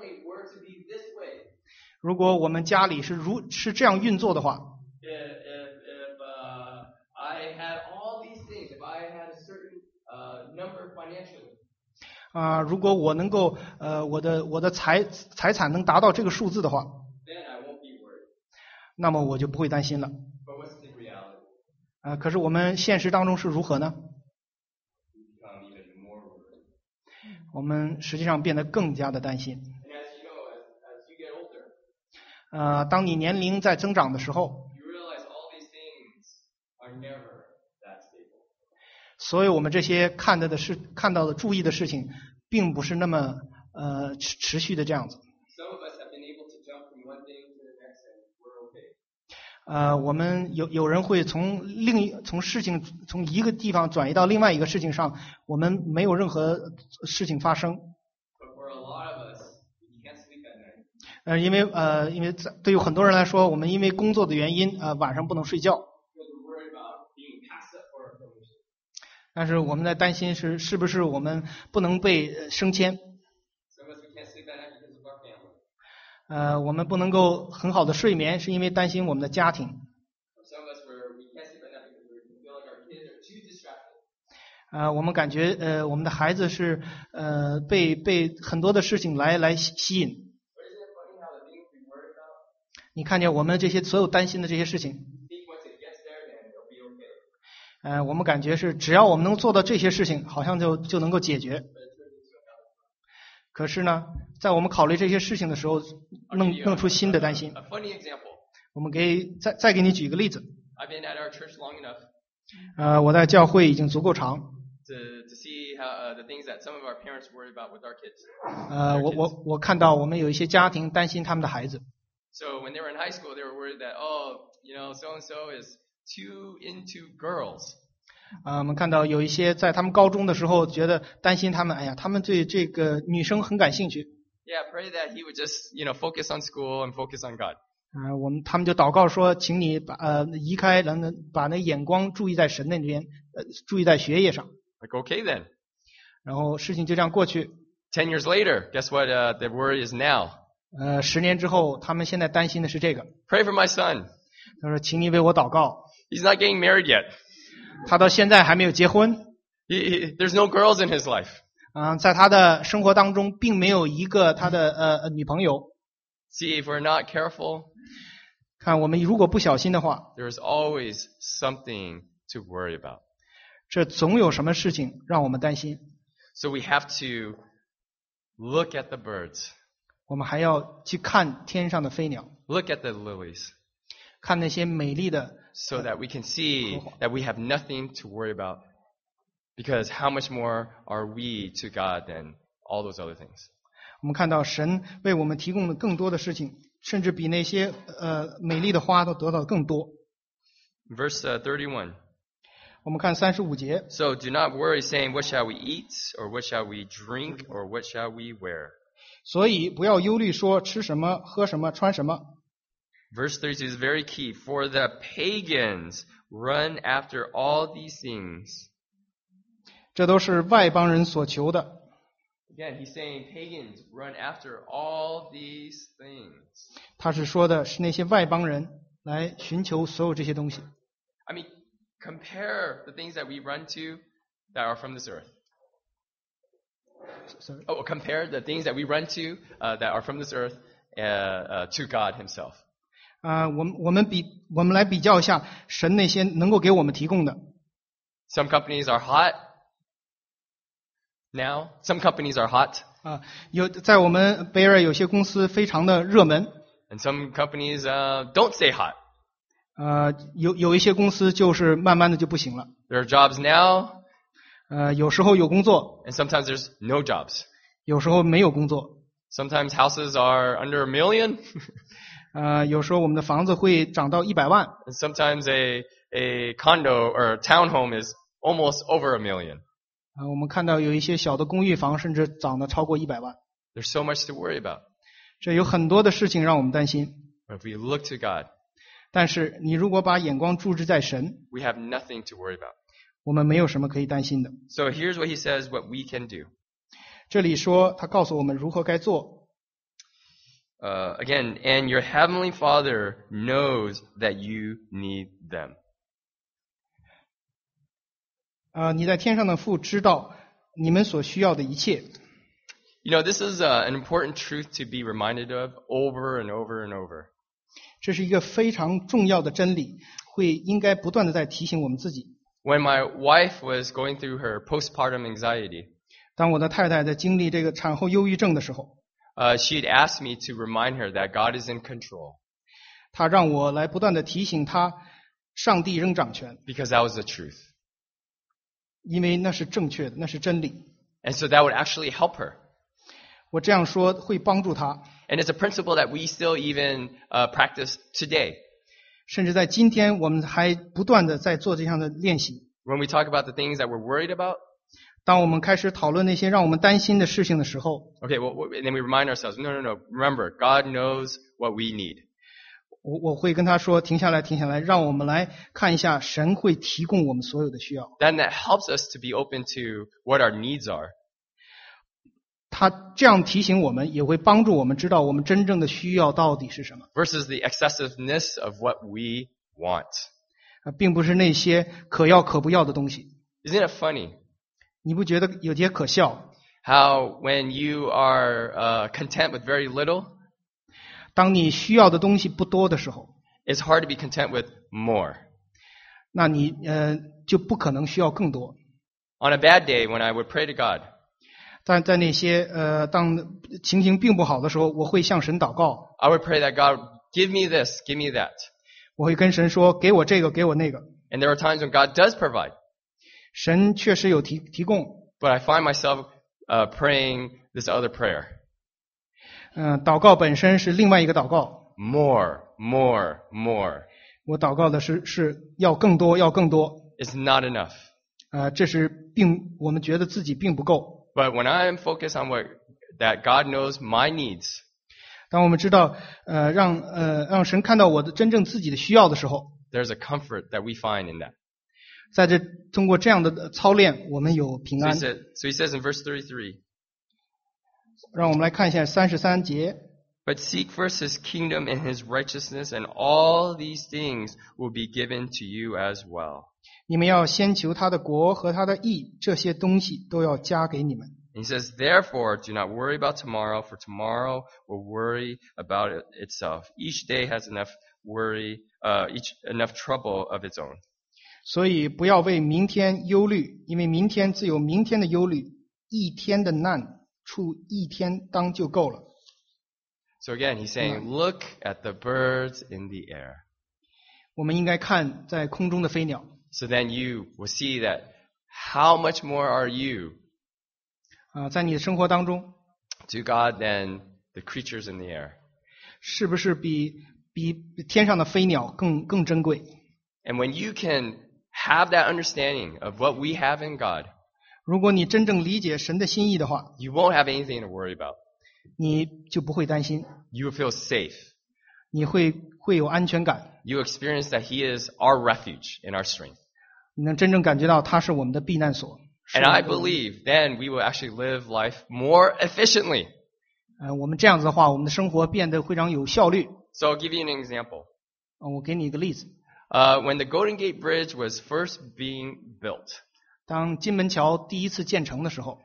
S2: 如果我们家里是这样运作的话，
S1: if I had all these things, if I had a certain number financially,
S2: 如果我能够我的财产能达到这个数字的话，
S1: then I won't be worried.
S2: 那么我就不会担心了。
S1: But what's the reality?
S2: 可是我们现实当中是如何呢？
S1: We become even more worried.
S2: 我们实际上变得更加的担心。
S1: And as you know, as you get older,
S2: 当你年龄在增长的时候，
S1: you realize all these things are never that stable.
S2: 所有我们这些看到的注意的事情，并不是那么持续的这样子。
S1: Some of us have been able to jump from one thing to the next and we're okay.
S2: 我们有人会从一个地方转移到另外一个事情上，我们没有任何事情发生。
S1: But for a lot of us, we can't sleep at night.
S2: 因为对于很多人来说，我们因为工作的原因，晚上不能睡觉。
S1: Because we're worried about being passed up for our promotion.
S2: 但是我们在担心是不是我们不能被升迁。
S1: Some of us, we can't sleep at night because of our family.
S2: 我们不能够很好的睡眠，是因为担心我们的家庭。
S1: Some of us, we can't sleep at night because we feel like our kids are too distracted.
S2: 我们感觉我们的孩子是被很多的事情来吸引。
S1: But isn't it funny how the things we worry about,
S2: 你看见我们这些所有担心的这些事情，
S1: think once it gets there, then it'll be okay.
S2: 我们感觉是只要我们能做到这些事情，好像就能够解决。
S1: But it's really so not.
S2: 可是呢，在我们考虑这些事情的时候，弄出新的担心。
S1: A funny example.
S2: 我们可以再给你举一个例子。
S1: I've been at our church long enough
S2: 我在教会已经足够长。
S1: to see how the things that some of our parents worry about with our kids.
S2: 我看到我们有一些家庭担心他们的孩子。
S1: So when they were in high school, they were worried that, so and so is too into girls.
S2: 我们看到有一些在他们高中的时候担心他们，他们对这个女生很感兴趣。
S1: Yeah, pray that he would just, focus on school and focus on God.
S2: 他们就祷告说，请你移开，把那眼光注意在神那边，注意在学业上。
S1: Like, okay then.
S2: 然后事情就这样过去。
S1: 10 years later, guess what the worry is now?
S2: 10年之后，他们现在担心的是这个。
S1: Pray for my son.
S2: 他说，请你为我祷告。
S1: He's not getting married yet.
S2: 他到现在还没有结婚。
S1: There's no girls in his life.
S2: 在他的生活当中，并没有一个他的女朋友。
S1: See, if we're not careful,
S2: 看我们如果不小心的话，
S1: there's always something to worry about.
S2: 这总有什么事情让我们担心。
S1: So we have to look at the birds,
S2: 我们还要去看天上的飞鸟，
S1: look at the lilies,
S2: 看那些美丽的。
S1: so that we can see that we have nothing to worry about. Because how much more are we to God than all those other things?
S2: 我们看到神为我们提供的更多的事情，甚至比那些美丽的花都得到更多。
S1: Verse 31.
S2: 我们看35节。
S1: So do not worry, saying, what shall we eat, or what shall we drink, or what shall we wear?
S2: 所以不要忧虑说吃什么、喝什么、穿什么。
S1: Verse 32 is very key. For the pagans run after all these things.
S2: 这都是外邦人所求的。
S1: Again, he's saying pagans run after all these things.
S2: 他是说的是那些外邦人来寻求所有这些东西。
S1: I mean, compare the things that we run to that are from this earth.
S2: Sorry.
S1: Oh, compare the things that we run to that are from this earth to God himself.
S2: 我们来比较一下神那些能够给我们提供的。
S1: Some companies are hot now. Some companies are hot.
S2: 在我们北尔有些公司非常的热门。
S1: And some companies don't stay hot.
S2: 有一些公司就是慢慢的就不行了。
S1: There are jobs now.
S2: 有时候有工作，
S1: And sometimes there's no jobs.
S2: 有时候没有工作。
S1: Sometimes houses are under $1 million.
S2: 有时候我们的房子会涨到100万。
S1: And sometimes a condo or a townhome is almost over $1 million.
S2: 我们看到有一些小的公寓房甚至涨得超过100万。
S1: There's so much to worry about.
S2: 这有很多的事情让我们担心。
S1: But if we look to God,
S2: 但是你如果把眼光注视在神，
S1: we have nothing to worry about.
S2: 我们没有什么可以担心的。
S1: So here's what he says, what we can do.
S2: 这里说他告诉我们如何该做。
S1: again, and your heavenly Father knows that you need them.
S2: 你在天上的父知道你们所需要的一切。
S1: You know, this is an important truth to be reminded of over and over and over.
S2: 这是一个非常重要的真理，应该不断的在提醒我们自己。
S1: When my wife was going through her postpartum anxiety,
S2: 当我的太太在经历这个产后忧郁症的时候，
S1: she'd asked me to remind her that God is in control.
S2: 她让我来不断的提醒她，上帝仍掌权，
S1: Because that was the truth.
S2: 因为那是正确的，那是真理。
S1: And so that would actually help her.
S2: 我这样说会帮助她。
S1: And it's a principle that we still even practice today.
S2: 甚至在今天，我们还不断的在做这样的练习。
S1: When we talk about the things that we're worried about,
S2: 当我们开始讨论那些让我们担心的事情的时候，
S1: okay, well, and then we remind ourselves, no. Remember, God knows what we need.
S2: 我会跟他说，停下来，让我们来看一下，神会提供我们所有的需要。
S1: Then that helps us to be open to what our needs are.
S2: 他这样提醒我们，也会帮助我们知道我们真正的需要到底是什么。
S1: Versus the excessiveness of what we want.
S2: 并不是那些可要可不要的东西。
S1: Isn't it funny
S2: 你不觉得有些可笑？
S1: how when you are content with very little,
S2: 当你需要的东西不多的时候，
S1: it's hard to be content with more.
S2: 那你就不可能需要更多。
S1: On a bad day, when I would pray to God,
S2: 但在那些当情形并不好的时候，我会向神祷告，
S1: I would pray that God, give me this, give me that.
S2: 我会跟神说，给我这个，给我那个。
S1: And there are times when God does provide.
S2: 神确实有提供，
S1: But I find myself praying this other prayer.
S2: 祷告本身是另外一个祷告。
S1: More, more, more.
S2: 我祷告的是要更多，要更多。
S1: It's not enough.
S2: 这是我们觉得自己并不够。
S1: But when I am focused on that God knows my needs,
S2: 当我们知道让神看到我的真正自己的需要的时候，
S1: there's a comfort that we find in that.
S2: 在这通过这样的操练，我们有平
S1: So
S2: 安。
S1: he says in verse 33,
S2: 让我们来看一下33节。
S1: But seek first his kingdom and his righteousness, and all these things will be given to you as well.
S2: 你们要先求他的国和他的义，这些东西都要加给你们。
S1: He says, Therefore, do not worry about tomorrow, for tomorrow will worry about itself. Each day has enough trouble of its own.
S2: 所以不要为明天忧虑，因为明天自有明天的忧虑，一天的难处一天当就够了。
S1: So again, he's saying, look at the birds in the air.
S2: 我们应该看在空中的飞鸟。
S1: So then you will see that how much more are you
S2: 在你的生活当中，
S1: to God than the creatures in the air.
S2: 是不是比天上的飞鸟更珍贵？
S1: And when you can have that understanding of what we have in God,
S2: 如果你真正理解神的心意的话，
S1: you won't have anything to worry about.
S2: 你就不会担心，
S1: You will feel safe.
S2: 你会有安全感，
S1: You experience that He is our refuge and our strength.
S2: 你能真正感觉到他是我们的避难所。
S1: And I believe then we will actually live life more efficiently.
S2: 我们这样子的话，我们的生活变得非常有效率。
S1: So I'll give you an example.
S2: 我给你一个例子，
S1: When the Golden Gate Bridge was first being built,
S2: 当金门桥第一次建成的时候，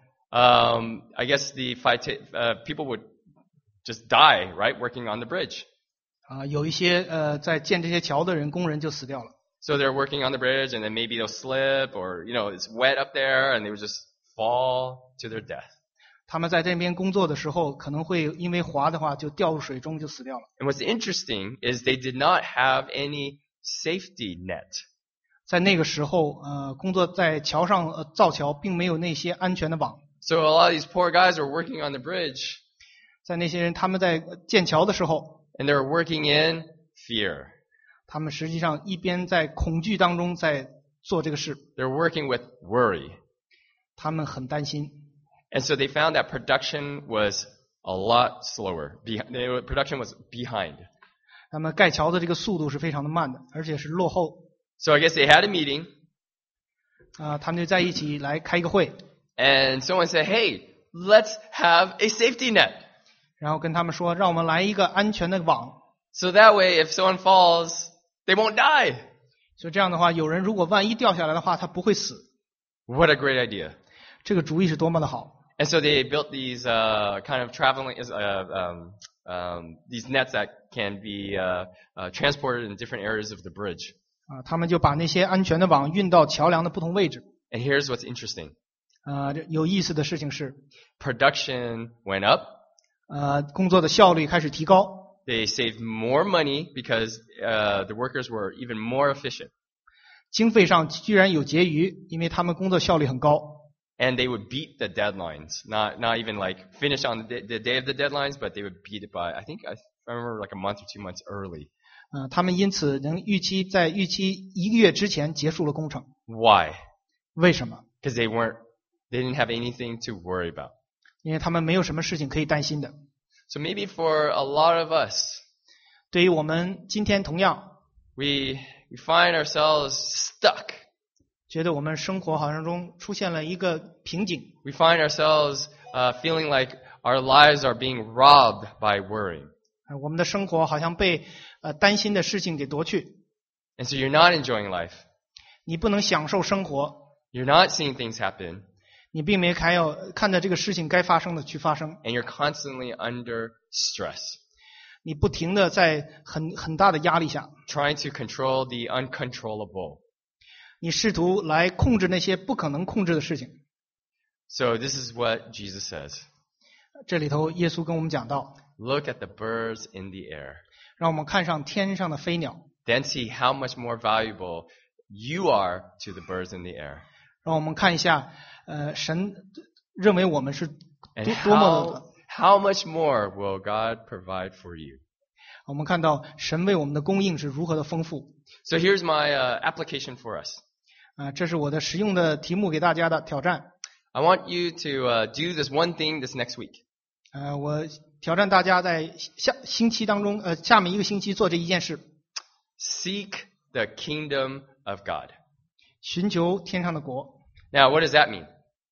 S1: I guess people would just die, right, working on the bridge.
S2: 有一些在建这些桥的工人就死掉了。
S1: So they're working on the bridge, and then maybe they'll slip, or it's wet up there, and they would just fall to their death.
S2: 他们在这边工作的时候，可能会因为滑的话就掉入水中就死掉了。
S1: And what's interesting is they did not have any safety net.
S2: 在那个时候，工作在桥上造桥，并没有那些安全的网。
S1: So a lot of these poor guys are working on the bridge,
S2: 在那些人他们在建桥的时候，
S1: and they're working in fear.
S2: 他们实际上一边在恐惧当中在做这个事，
S1: They're working with worry.
S2: 他们很担心。
S1: And so they found that production was a lot slower. Production was behind.
S2: 那么盖桥的这个速度是非常的慢的，而且是落后。
S1: So I guess they had a meeting,
S2: 他们就在一起来开一个会，
S1: and someone said, hey, let's have a safety net.
S2: 然后跟他们说，让我们来一个安全的网。
S1: So that way, if someone falls, they won't die.
S2: 所以这样的话，有人如果万一掉下来的话，他不会死。
S1: What a great idea.
S2: 这个主意是多么的好。
S1: And so they built these kind of traveling these nets that can be transported in different areas of the bridge.
S2: 他们就把那些安全的网运到桥梁的不同位置。
S1: And here's what's interesting.
S2: 有意思的事情是
S1: production went up.
S2: 工作的效率开始提高。
S1: They saved more money because the workers were even more efficient.
S2: 经费上居然有结余，因为他们工作效率很高。
S1: And they would beat the deadlines, not even like finish on the day of the deadlines, but they would beat it by, I remember like a month or 2 months early.
S2: 他们因此能在预期1个月之前结束了工程。
S1: Why?
S2: 为什么？
S1: Because they didn't have anything to worry about.
S2: 因为他们没有什么事情可以担心的。
S1: So maybe for a lot of us,
S2: 对于我们今天同样
S1: we find ourselves stuck.
S2: 觉得我们生活好像中出现了一个瓶颈。
S1: We find ourselves feeling like our lives are being robbed by worrying.
S2: 我们的生活好像被担心的事情给夺去。
S1: And so you're not enjoying life.
S2: 你不能享受生活。
S1: You're not seeing things happen.
S2: 你并没看着这个事情该发生的去发生。
S1: And you're constantly under stress.
S2: 你不停的在很大的压力下。
S1: Trying to control the uncontrollable.
S2: 你试图来控制那些不可能控制的事情。
S1: So this is what Jesus says.
S2: 这里头耶稣跟我们讲到
S1: Look at the birds in the air.
S2: 让我们看上天上的飞鸟。
S1: Then see how much more valuable you are to the birds in the air.
S2: 让我们看一下神认为我们是多
S1: And
S2: 么
S1: how much more will God provide for you?
S2: 我们看到神为我们的供应是如何的丰富。
S1: So here's my application for us.
S2: 这是我的实用的题目给大家的挑战。
S1: I want you to do this one thing this next week.
S2: 我挑战大家在星期当中下面一个星期做这一件事。
S1: Seek the kingdom of God.
S2: 寻求天上的国。
S1: Now, what does that mean?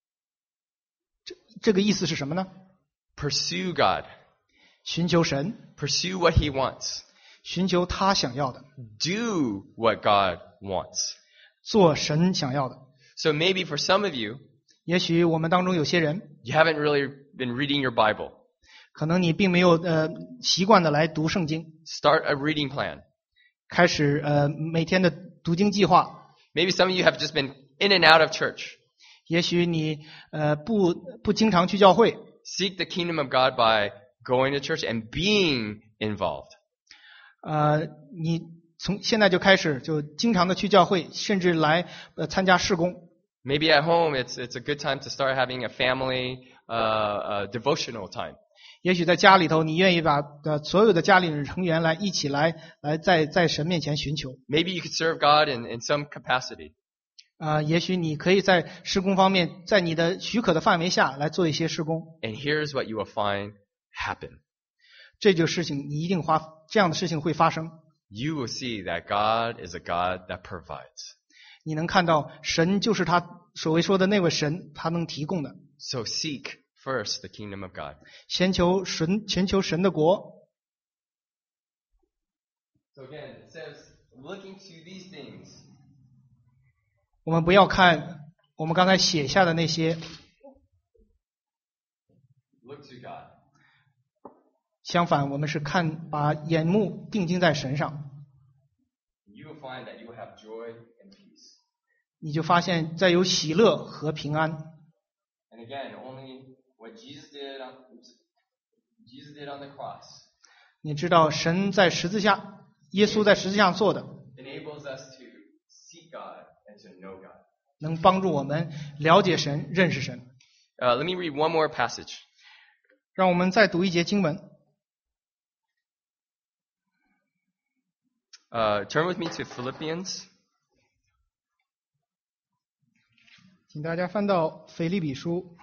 S2: 这个意思是什么呢？
S1: Pursue God.
S2: 寻求神。
S1: Pursue what He wants.
S2: 寻求他想要的。
S1: Do what God wants.
S2: 做神想要的。
S1: So maybe for some of you,
S2: 也许我们当中有些人
S1: you haven't really been reading your Bible.
S2: 可能你并没有习惯的来读圣经。
S1: Start a reading plan.
S2: 开始每天的读经计划。
S1: Maybe some of you have just been in and out of church.
S2: 也许你不经常去教会。
S1: Seek the kingdom of God by going to church and being involved.
S2: 你从现在就开始就经常的去教会，甚至来参加事工。
S1: Maybe at home it's a good time to start having a family devotional time.
S2: 也许在家里头，你愿意把所有的家里人成员一起来在神面前寻求。
S1: Maybe you could serve God in some capacity.
S2: 也许你可以在事工方面，在你的许可的范围下来做一些事工。
S1: And here's what you will find happen.
S2: 这样的事情会发生。
S1: You will see that God is a God that provides.
S2: 你能看到神就是他所谓说的那位神，他能提供的。
S1: So seek first the kingdom of God.
S2: 先求神的国。
S1: So again, it says, looking to these things.
S2: 我们不要看我们刚才写下的那些。
S1: Look to God.
S2: 相反，我们是把眼目定睛在神上。
S1: You will find that you will have joy and peace.
S2: 你就发现再有喜乐和平安。
S1: And again, only what Jesus did on the cross.
S2: 你知道神在十字架，耶稣在十字架上做的
S1: enables us to seek God and to know God.
S2: 能帮助我们了解神、认识神。
S1: Let me read one more passage.
S2: 让我们再读一节经文。
S1: Turn with me to Philippians.
S2: 请大家翻到腓立比书。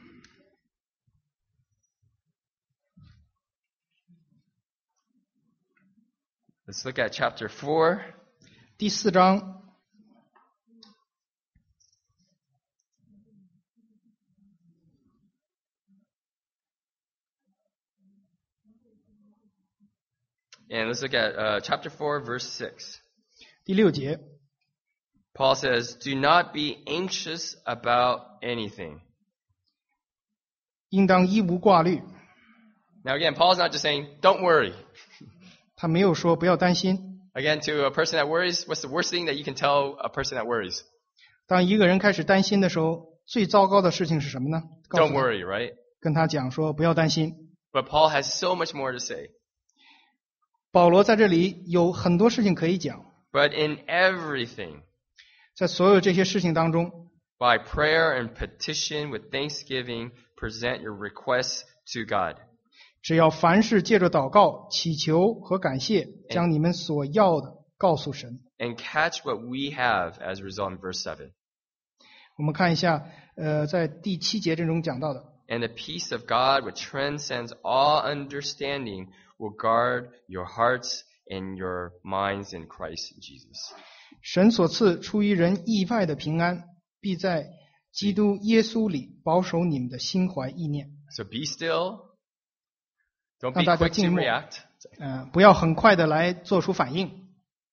S1: Let's look at chapter 4.
S2: 第4章。
S1: And let's look at chapter 4, verse 6.
S2: 第6节，
S1: Paul says, "Do not be anxious about anything."
S2: 应当一无挂虑。
S1: Now again, Paul's not just saying, "Don't worry."
S2: 他没有说不要担心。
S1: Again, to a person that worries, what's the worst thing that you can tell a person that worries?
S2: 当一个人开始担心的时候，最糟糕的事情是什么呢？告诉
S1: Don't
S2: 他
S1: worry, right?
S2: 跟他讲说不要担心。
S1: But Paul has so much more to say.
S2: 保罗在这里有很多事情可以讲，
S1: But in everything,
S2: 在所有这些事情当中，
S1: by prayer and petition with thanksgiving, present your requests to God.
S2: 只要凡事借着祷告、祈求和感谢，将你们所要的告诉神。
S1: And catch what we have as a result in verse 7.
S2: 我们看一下，在第7节这中讲到的，
S1: And the peace of God, which transcends all understanding, will guard your hearts and your minds in Christ Jesus.
S2: 神所赐出于人意外的平安，必在基督耶稣里保守你们的心怀意念。
S1: So be still. Don't be
S2: 让大家
S1: quick to
S2: 静默，
S1: react.
S2: 不要很快的来做出反应。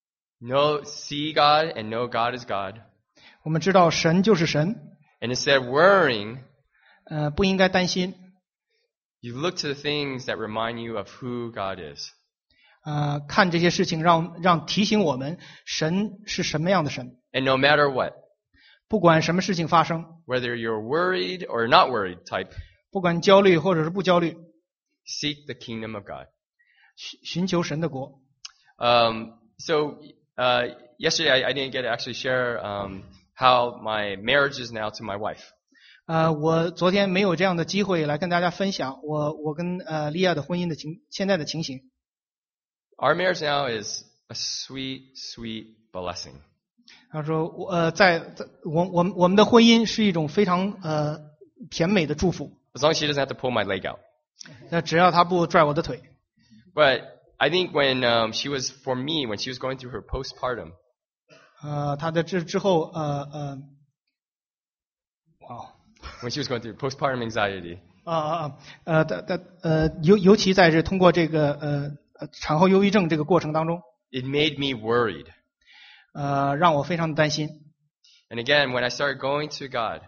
S1: See God and know God is God.
S2: 我们知道神就是神，
S1: And instead of worrying,
S2: 不应该担心。
S1: you look to the things that remind you of who God is.
S2: 看这些事情让提醒我们神是什么样的神。
S1: And no matter what,
S2: 不管什么事情发生，
S1: whether you're worried or not worried type,
S2: 不管焦虑或者是不焦虑，
S1: seek the kingdom of God.
S2: 寻求神的国。
S1: So yesterday I didn't get to actually share how my marriage is now to my wife.
S2: 我昨天没有这样的机会来跟大家分享我跟利亚的婚姻的现在的情形。
S1: Our marriage now is a sweet, sweet blessing.
S2: 他说我们的婚姻是一种非常甜美的祝福。
S1: As long as she doesn't have to pull my leg out.
S2: 那只要他不拽我的腿。
S1: But I think when she was, for me, when she was going through her postpartum,
S2: 他的之后
S1: when she was going through postpartum anxiety,
S2: 尤其在这通过这个产后忧郁症这个过程当中，
S1: it made me worried.
S2: 让我非常的担心。
S1: And again, when I started going to God,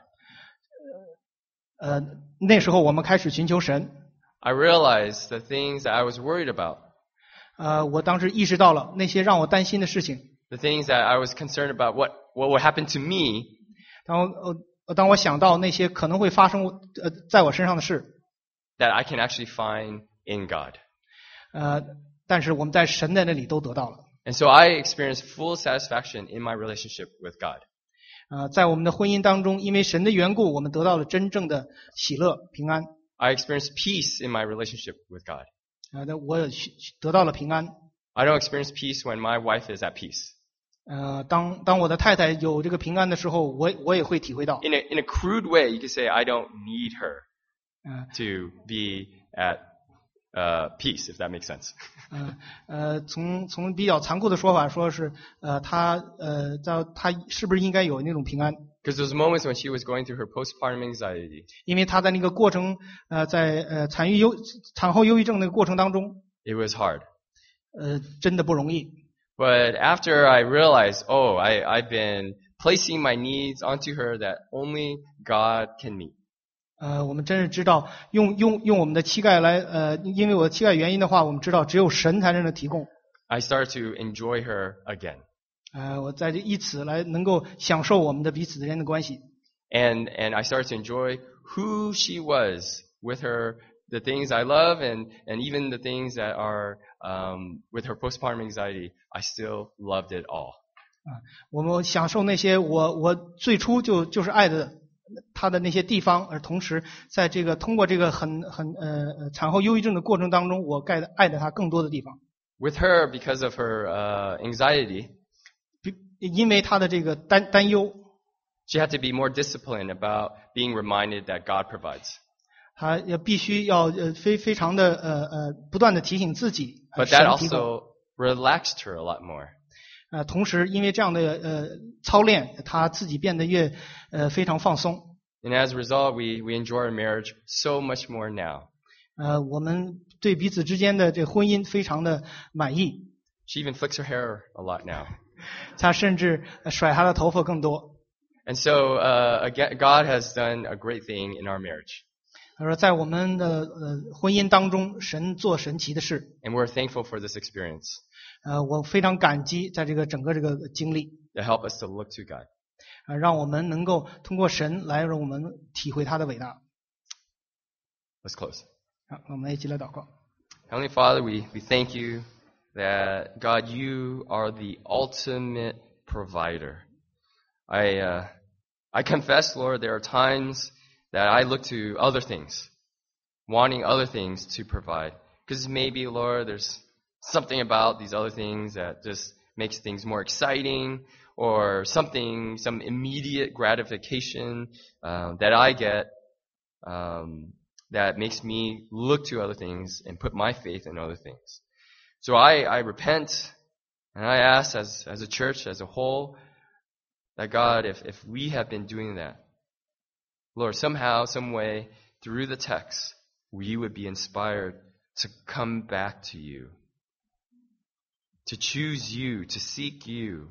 S2: 那时候我们开始寻求神。
S1: I realized the things that I was worried about,
S2: 我当时意识到了那些让我担心的事情。
S1: the things that I was concerned about, what would happen to me,
S2: 当我想到那些可能会发生在我身上的事，
S1: that I can actually find in God.
S2: 但是我们在神的那里都得到了。
S1: And so I experienced full satisfaction in my relationship with God.
S2: 在我们的婚姻当中，因为神的缘故，我们得到了真正的喜乐、平安。
S1: I experienced peace in my relationship with God.
S2: 我也得到了平安。
S1: I don't experience peace when my wife is at peace.
S2: 当我的太太有这个平安的时候，我也会体会到。
S1: In a crude way, you could say I don't need her to be at peace, if that makes sense.
S2: 从比较残酷的说法，说是她是不是应该有那种平安？
S1: Because those moments when she was going through her postpartum anxiety,
S2: 因为她在那个过程，在产后忧郁症那个过程当中，
S1: it was hard.
S2: 真的不容易。
S1: But after I realized, I've been placing my needs onto her that only God can meet.
S2: 我们真是知道用我们的膝盖来因为我的膝盖原因的话，我们知道只有神才能提供。
S1: I started to enjoy her again.
S2: 我在这以此来能够享受我们的彼此之间的关系。
S1: And I started to enjoy who she was with her, the things I love and even the things that are with her postpartum anxiety, I still loved it all.
S2: 我们享受那些我最初就是爱的他的那些地方，而同时在这个通过这个产后忧郁症的过程当中，我爱的他更多的地方。
S1: With her, because of her anxiety,
S2: 因为他的这个担忧，
S1: she had to be more disciplined about being reminded that God provides.
S2: 他必须要非常的不断的提醒自己，
S1: But
S2: 神
S1: that
S2: 提供。
S1: also relaxed her a lot more.
S2: 同时因为这样的操练，他自己变得越非常放松。
S1: And as a result, we enjoy our marriage so much more now.
S2: 我们对彼此之间的这个婚姻非常的满意。
S1: She even flicks her hair a lot now.
S2: 她甚至甩她的头发更多。
S1: And so, again, God has done a great thing in our marriage.
S2: 他说，在我们的婚姻当中，神做神奇的事。
S1: And we're thankful for this experience
S2: 我非常感激在这个整个这个经历，
S1: to help us to look to God.
S2: 让我们能够通过神来让我们体会他的伟大。
S1: Let's close.
S2: 好，我们一起来祷告。
S1: Heavenly Father, we thank you that, God, you are the ultimate provider. I confess, Lord, there are times that I look to other things, wanting other things to provide. Because maybe, Lord, there's something about these other things that just makes things more exciting, or some immediate gratification that I get that makes me look to other things and put my faith in other things. So I repent, and I ask as a church, as a whole, that God, if we have been doing that, Lord, somehow, some way, through the text, we would be inspired to come back to you, to choose you, to seek you,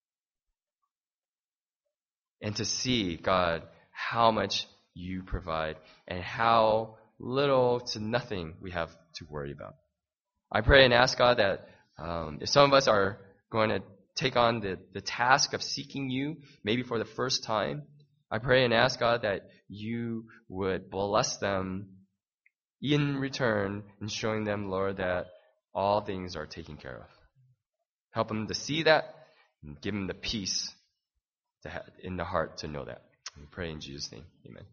S1: and to see, God, how much you provide and how little to nothing we have to worry about. I pray and ask, God, that if some of us are going to take on the task of seeking you, maybe for the first time, I pray and ask, God, that you would bless them in return in showing them, Lord, that all things are taken care of. Help them to see that and give them the peace to have in the heart to know that. We pray in Jesus' name. Amen.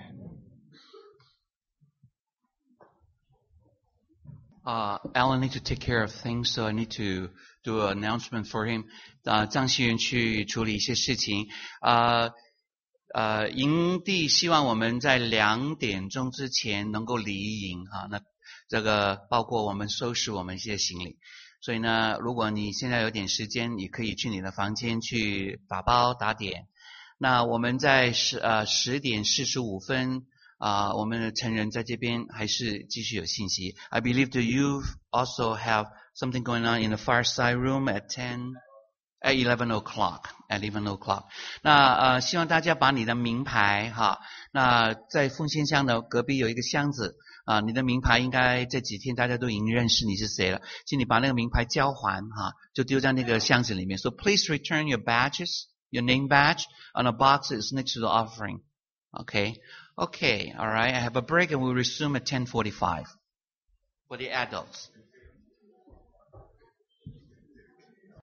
S3: Alan need to take care of things, so I need to do an announcement for him. 张希元去处理一些事情。营地希望我们在2点钟之前能够离营哈。那这个包括我们收拾我们一些行李。所以呢，如果你现在有点时间，你可以去你的房间去打包打点。那我们在10点45分。我们的成人在这边还是继续有信息。I believe the youth also have something going on in the fireside room at 11 o'clock. At 11 o'clock. 那希望大家把你的名牌哈，那在奉献箱的隔壁有一个箱子你的名牌应该这几天大家都已经认识你是谁了，请你把那个名牌交还哈，就丢在那个箱子里面。So please return your badges, your name badge, on a box is next to the offering. Okay, all right. I have a break and we'll resume at 10:45 for the adults.